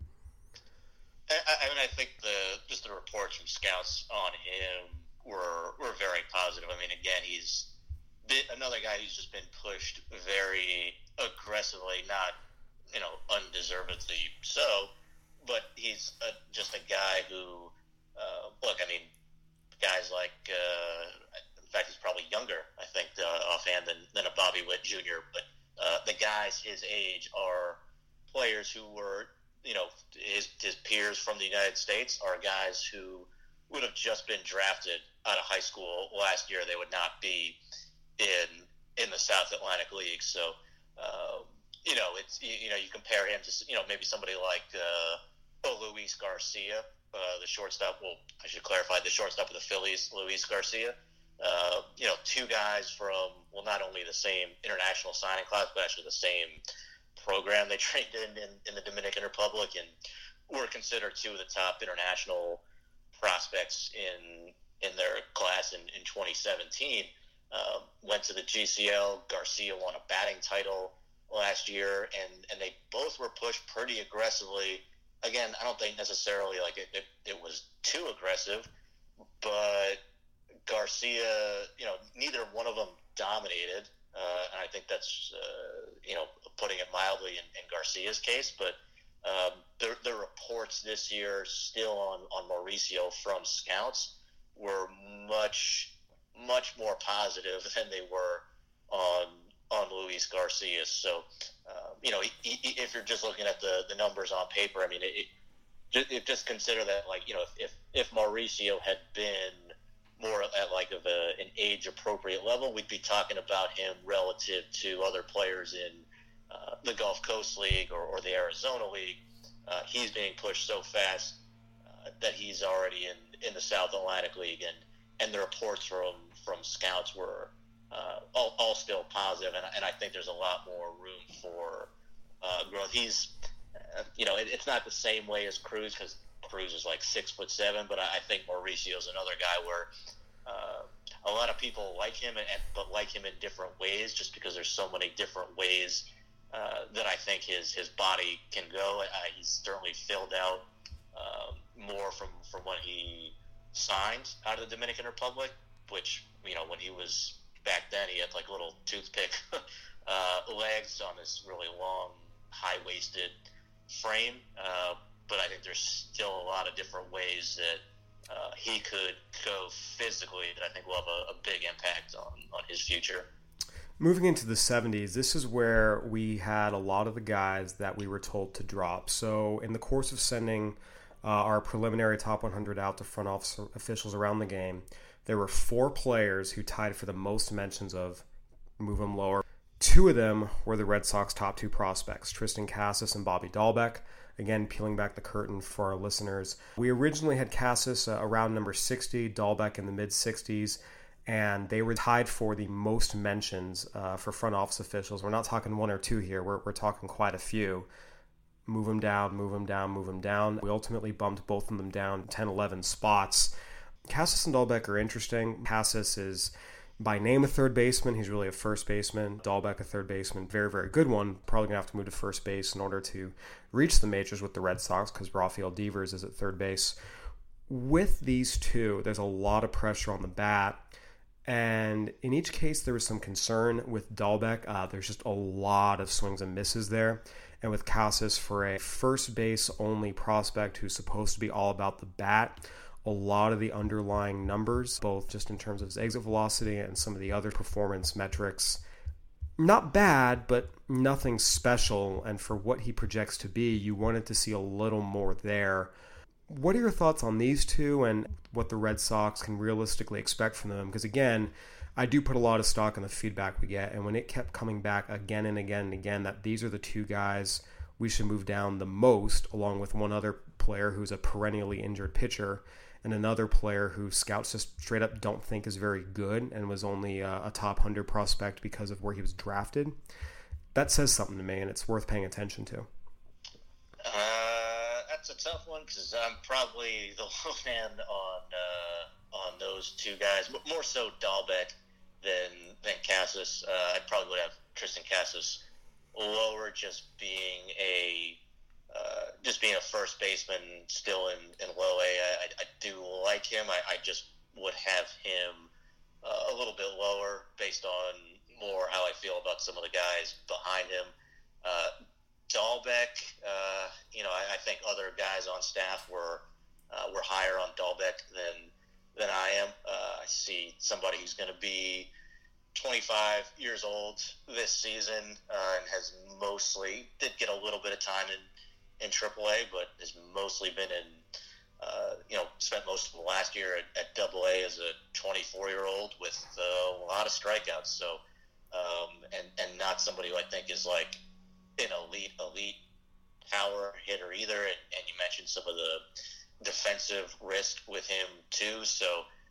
I, I mean, I think the just the reports from scouts on him were were very positive. I mean, again, he's been another guy who's just been pushed very aggressively, not, you know, undeservedly so, but he's a, just a guy who, uh, look, I mean, guys like, uh, in fact, he's probably younger, I think, uh, offhand than, than a Bobby Witt Junior, but uh, the guys his age are players who were, you know, his, his peers from the United States are guys who would have just been drafted out of high school last year. They would not be in in the South Atlantic League. So, um, you know, it's, you, you know, you compare him to, you know, maybe somebody like uh, oh, Luis Garcia, uh, the shortstop. Well, I should clarify, the shortstop of the Phillies, Luis Garcia. uh, you know, two guys from, well, not only the same international signing class, but actually the same program they trained in, in in the Dominican Republic, and were considered two of the top international prospects in in their class in, in twenty seventeen. Uh, went to the G C L. Garcia won a batting title last year, and, and they both were pushed pretty aggressively. Again, I don't think necessarily like it, it, it was too aggressive, but Garcia, you know, neither one of them dominated, uh, and I think that's, uh, you know, putting it mildly in, in Garcia's case, but um, the, the reports this year still on, on Mauricio from scouts were much, much more positive than they were on on Luis Garcia. So, uh, you know, he, he, if you're just looking at the, the numbers on paper, I mean, it, it, it just consider that, like, you know, if, if Mauricio had been more at like of a, an age-appropriate level, we'd be talking about him relative to other players in uh, the Gulf Coast League or, or the Arizona League. Uh, he's being pushed so fast uh, that he's already in, in the South Atlantic League, and, and the reports from, from scouts were uh, all, all still positive, and, and I think there's a lot more room for uh, growth. He's, uh, you know, it, it's not the same way as Cruz, because Cruz is like six foot seven, but I, I think Mauricio's another guy where uh, a lot of people like him, and, but like him in different ways, just because there's so many different ways uh, that I think his, his body can go. Uh, he's certainly filled out um, more from, from when he signed out of the Dominican Republic, which, you know, when he was back then, he had like little toothpick uh, legs on this really long, high-waisted frame. Uh, but I think there's still a lot of different ways that uh, he could go physically that I think will have a, a big impact on, on his future. Moving into the seventies, this is where we had a lot of the guys that we were told to drop. So in the course of sending uh, our preliminary top one hundred out to front office officials around the game, there were four players who tied for the most mentions of move them lower. Two of them were the Red Sox top two prospects, Tristan Casas and Bobby Dahlbeck. Again, peeling back the curtain for our listeners. We originally had Casas uh, around number sixty, Dahlbeck in the mid-sixties, and they were tied for the most mentions uh, for front office officials. We're not talking one or two here. We're, we're talking quite a few. Move them down, move them down, move them down. We ultimately bumped both of them down ten, eleven spots. Casas and Dahlbeck are interesting. Casas is by name a third baseman. He's really a first baseman. Dahlbeck a third baseman. Very, very good one. Probably going to have to move to first base in order to reach the majors with the Red Sox, because Rafael Devers is at third base. With these two, there's a lot of pressure on the bat. And in each case, there was some concern with Dahlbeck. Uh, there's just a lot of swings and misses there. And with Casas, for a first base only prospect who's supposed to be all about the bat, a lot of the underlying numbers, both just in terms of his exit velocity and some of the other performance metrics, not bad, but nothing special. And for what he projects to be, you wanted to see a little more there. What are your thoughts on these two and what the Red Sox can realistically expect from them? Because again, I do put a lot of stock in the feedback we get, and when it kept coming back again and again and again that these are the two guys we should move down the most, along with one other player who's a perennially injured pitcher, and another player who scouts just straight up don't think is very good and was only a, a top one hundred prospect because of where he was drafted. That says something to me, and it's worth paying attention to. Uh, that's a tough one, because I'm probably the low man on uh, on those two guys, but more so Dahlbeck than than Casas. Uh, I probably would have Tristan Casas lower, just being a Uh, just being a first baseman still in, in low A. I, I do like him. I, I just would have him uh, a little bit lower based on more how I feel about some of the guys behind him. Uh, Dahlbeck, uh, you know, I, I think other guys on staff were uh, were higher on Dahlbeck than than I am. Uh, I see somebody who's going to be twenty-five years old this season uh, and has mostly did get a little bit of time in. in triple A, but has mostly been in, uh, you know, spent most of the last year at, at double A as a twenty-four-year-old with uh, a lot of strikeouts. So, um, and, and not somebody who I think is like an elite, elite power hitter either. And, and you mentioned some of the defensive risk with him too. So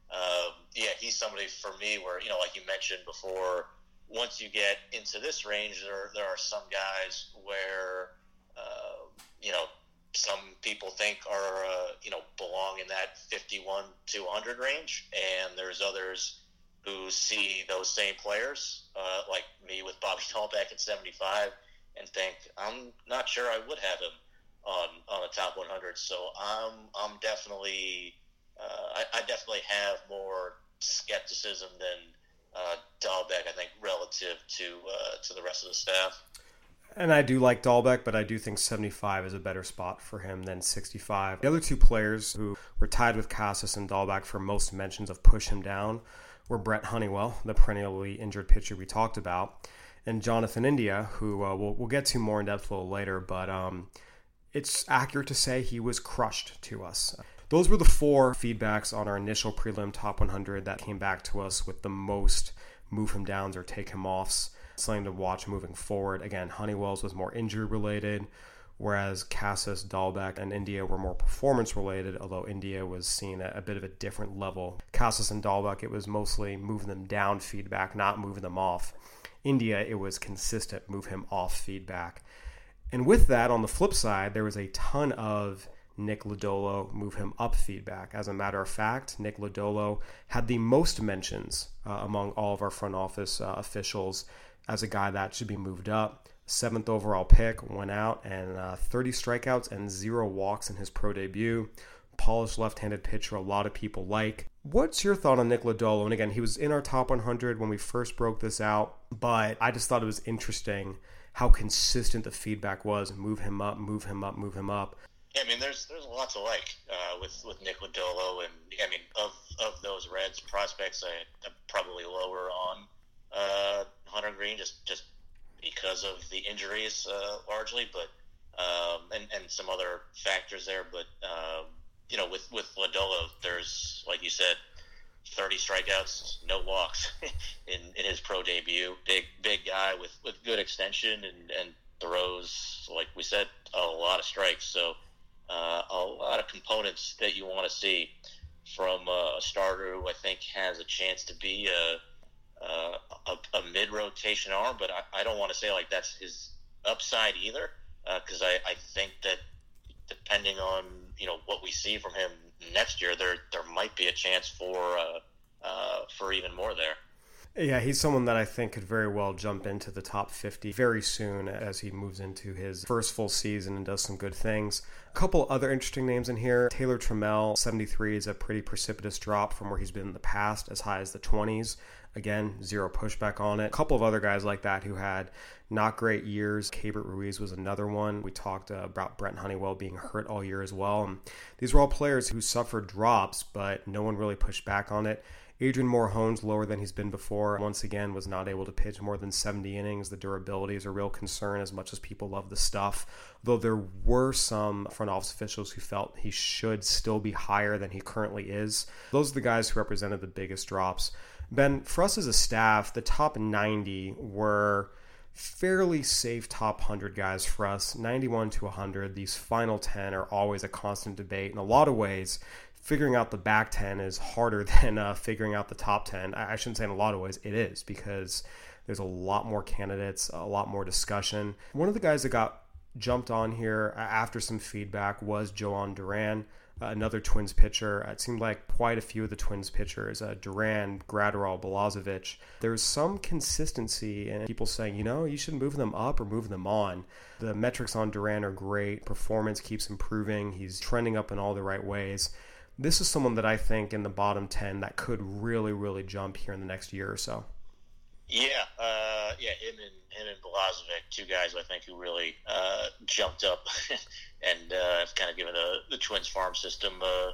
um, yeah, he's somebody for me where, you know, like you mentioned before, once you get into this range, there there are some guys where, uh, you know, some people think are, uh, you know, belong in that fifty-one to one hundred range, and there's others who see those same players, uh, like me with Bobby Dahlbeck at seventy-five, and think, I'm not sure I would have him on on the top one hundred. So I'm I'm definitely uh, I, I definitely have more skepticism than uh, Dahlbeck, I think, relative to uh, to the rest of the staff. And I do like Dahlbeck, but I do think seventy-five is a better spot for him than sixty-five. The other two players who were tied with Casas and Dahlbeck for most mentions of push him down were Brett Honeywell, the perennially injured pitcher we talked about, and Jonathan India, who uh, we'll, we'll get to more in depth a little later, but um, it's accurate to say he was crushed to us. Those were the four feedbacks on our initial prelim top one hundred that came back to us with the most move him downs or take him offs, something to watch moving forward. Again, Honeywell's was more injury related, whereas Casas, Dahlbeck, and India were more performance related, although India was seen at a bit of a different level. Casas and Dahlbeck, it was mostly moving them down feedback, not moving them off. India, it was consistent move him off feedback. And with that, on the flip side, there was a ton of Nick Lodolo move him up feedback. As a matter of fact, Nick Lodolo had the most mentions uh, among all of our front office uh, officials as a guy that should be moved up. Seventh overall pick, went out and uh, thirty strikeouts and zero walks in his pro debut. Polished left-handed pitcher a lot of people like. What's your thought on Nick Lodolo? And again, he was in our top one hundred when we first broke this out, but I just thought it was interesting how consistent the feedback was. Move him up, move him up, move him up. Yeah, I mean, there's there's a lot to like uh, with with Nick Lodolo, and I mean, of of those Reds prospects, I, I'm probably lower on uh, Hunter Green just just because of the injuries uh, largely, but um, and and some other factors there. But um, you know, with with Lodolo, there's, like you said, thirty strikeouts, no walks in in his pro debut. Big big guy with with good extension and and throws, like we said, a lot of strikes. So. Uh, a lot of components that you want to see from uh, a starter who I think has a chance to be a, a, a, a mid-rotation arm, but I, I don't want to say like that's his upside either, because uh, I, I think that depending on, you know, what we see from him next year, there there might be a chance for uh, uh, for even more there. Yeah, he's someone that I think could very well jump into the top fifty very soon as he moves into his first full season and does some good things. A couple other interesting names in here. Taylor Trammell, seventy-three, is a pretty precipitous drop from where he's been in the past, as high as the twenties. Again, zero pushback on it. A couple of other guys like that who had not great years. Keibert Ruiz was another one. We talked uh, about Brent Honeywell being hurt all year as well. And these were all players who suffered drops, but no one really pushed back on it. Adrian Morejone's lower than he's been before. Once again, was not able to pitch more than seventy innings. The durability is a real concern as much as people love the stuff. Though there were some front office officials who felt he should still be higher than he currently is. Those are the guys who represented the biggest drops. Ben, for us as a staff, the top ninety were fairly safe top one hundred guys for us. ninety-one to one hundred. These final ten are always a constant debate. In a lot of ways, figuring out the back ten is harder than uh, figuring out the top ten. I, I shouldn't say in a lot of ways it is, because there's a lot more candidates, a lot more discussion. One of the guys that got jumped on here after some feedback was Joan Duran, uh, another Twins pitcher. It seemed like quite a few of the Twins pitchers, uh, Duran, Graterol, Balazovic, there's some consistency in people saying, you know, you should move them up or move them on. The metrics on Duran are great. Performance keeps improving. He's trending up in all the right ways. This is someone that I think in the bottom ten that could really, really jump here in the next year or so. Yeah, uh, yeah, him and him and Balazovic, two guys I think who really uh, jumped up and uh, have kind of given the, the Twins farm system a,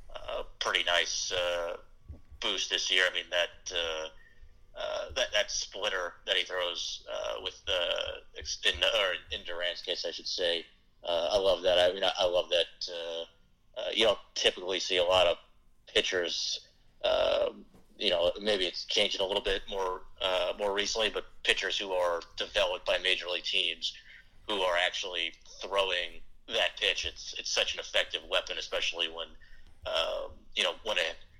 a pretty nice uh, boost this year. I mean that uh, uh, that that splitter that he throws uh, with the in or in Duran's case, I should say, uh, I love that. I mean, I, I love that. Uh, Uh, you don't typically see a lot of pitchers, uh, you know, maybe it's changing a little bit more uh, more recently, but pitchers who are developed by major league teams who are actually throwing that pitch. It's it's such an effective weapon, especially when, uh, you know, when a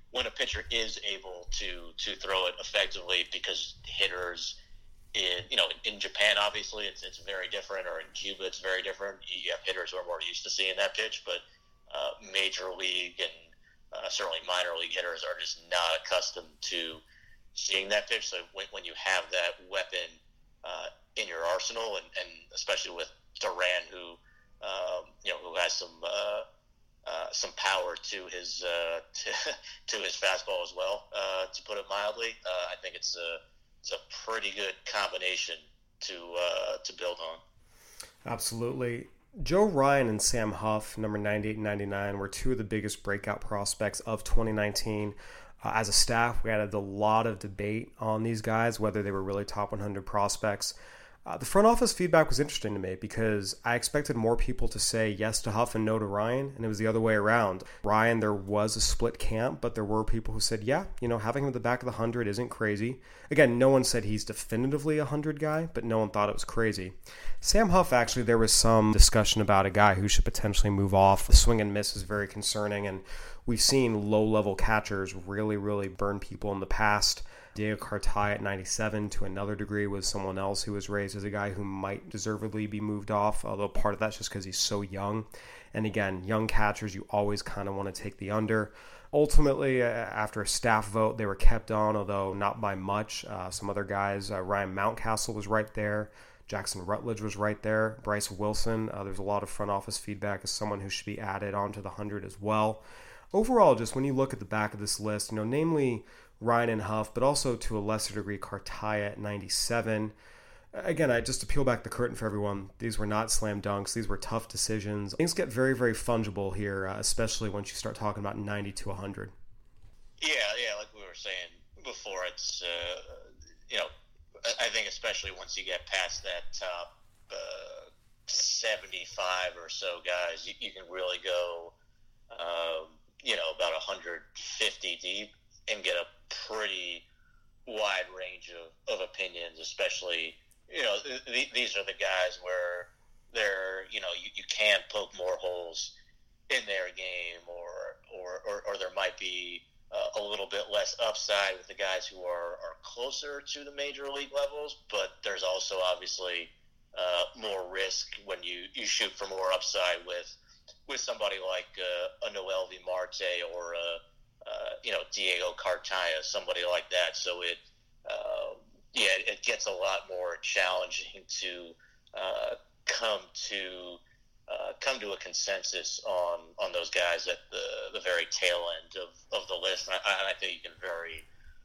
when a pitcher is able to to throw it effectively, because hitters in you know in Japan obviously it's it's very different, or in Cuba it's very different. You have hitters who are more used to seeing that pitch, but uh, major league and uh, certainly minor league hitters are just not accustomed to seeing that pitch. So when, when you have that weapon uh, in your arsenal, and, and especially with Duran, who um, you know who has some uh, uh, some power to his uh, to, to his fastball as well, uh, to put it mildly, uh, I think it's a it's a pretty good combination to uh, to build on. Absolutely. Joe Ryan and Sam Huff, number ninety-eight and ninety-nine, were two of the biggest breakout prospects of twenty nineteen. Uh, as a staff, we had a lot of debate on these guys, whether they were really top one hundred prospects. Uh, the front office feedback was interesting to me because I expected more people to say yes to Huff and no to Ryan, and it was the other way around. Ryan, there was a split camp, but there were people who said, yeah, you know, having him at the back of the one hundred isn't crazy. Again, no one said he's definitively a one hundred guy, but no one thought it was crazy. Sam Huff, actually, there was some discussion about a guy who should potentially move off. The swing and miss is very concerning, and we've seen low-level catchers really, really burn people in the past. Diego Cartaya at ninety-seven, to another degree, was someone else who was raised as a guy who might deservedly be moved off, although part of that's just because he's so young. And again, young catchers, you always kind of want to take the under. Ultimately, uh, after a staff vote, they were kept on, although not by much. Uh, some other guys, uh, Ryan Mountcastle was right there. Jackson Rutledge was right there. Bryce Wilson, uh, there's a lot of front office feedback as someone who should be added onto the one hundred as well. Overall, just when you look at the back of this list, you know, namely Ryan and Huff, but also to a lesser degree Cartaya at ninety-seven. Again, I just to peel back the curtain for everyone, these were not slam dunks. These were tough decisions. Things get very, very fungible here, uh, especially once you start talking about ninety to one hundred. Yeah, yeah, like we were saying before, it's, uh, you know, I think especially once you get past that top uh, seventy-five or so guys, you, you can really go, um, you know, about one hundred fifty deep and get a pretty wide range of, of opinions, especially, you know, th- th- these are the guys where they're, you know, you, you can poke more holes in their game, or, or, or, or there might be uh, a little bit less upside with the guys who are, are closer to the major league levels, but there's also obviously uh, more risk when you, you shoot for more upside with, with somebody like uh, a Noelvi Marte or a, Uh, you know, Diego Cartaya, somebody like that. So it, uh, yeah, it gets a lot more challenging to uh, come to uh, come to a consensus on, on those guys at the, the very tail end of, of the list. And I, I think you can very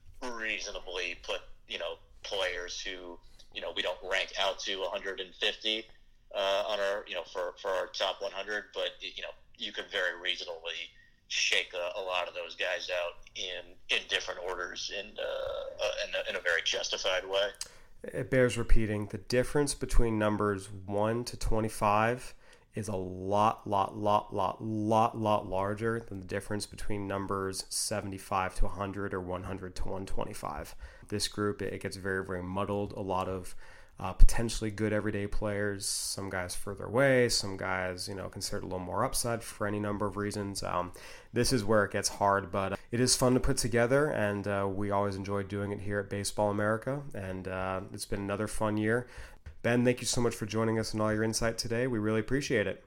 reasonably put, you know, players who, you know, we don't rank out to one hundred fifty uh, on our, you know, for, for our top one hundred, but, you know, you could very reasonably shake a, a lot of those guys out in in different orders in, uh, uh, in, a, in a very justified way. It bears repeating, the difference between numbers one to twenty-five is a lot, lot, lot, lot, lot, lot larger than the difference between numbers seventy-five to one hundred or one hundred to one twenty-five. This group, it gets very, very muddled. A lot of Uh, potentially good everyday players, some guys further away, some guys, you know, considered a little more upside for any number of reasons. Um, this is where it gets hard, but uh, it is fun to put together, and uh, we always enjoy doing it here at Baseball America, and uh, it's been another fun year. Ben, thank you so much for joining us and all your insight today. We really appreciate it.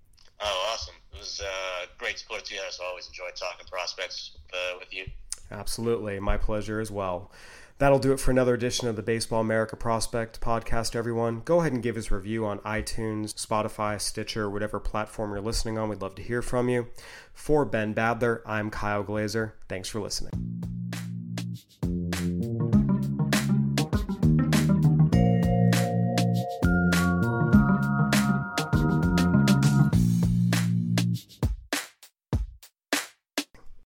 Oh, awesome. It was uh, great to put it together, so I always enjoy talking prospects uh, with you. Absolutely. My pleasure as well. That'll do it for another edition of the Baseball America Prospect podcast, everyone. Go ahead and give us a review on iTunes, Spotify, Stitcher, whatever platform you're listening on. We'd love to hear from you. For Ben Badler, I'm Kyle Glazer. Thanks for listening.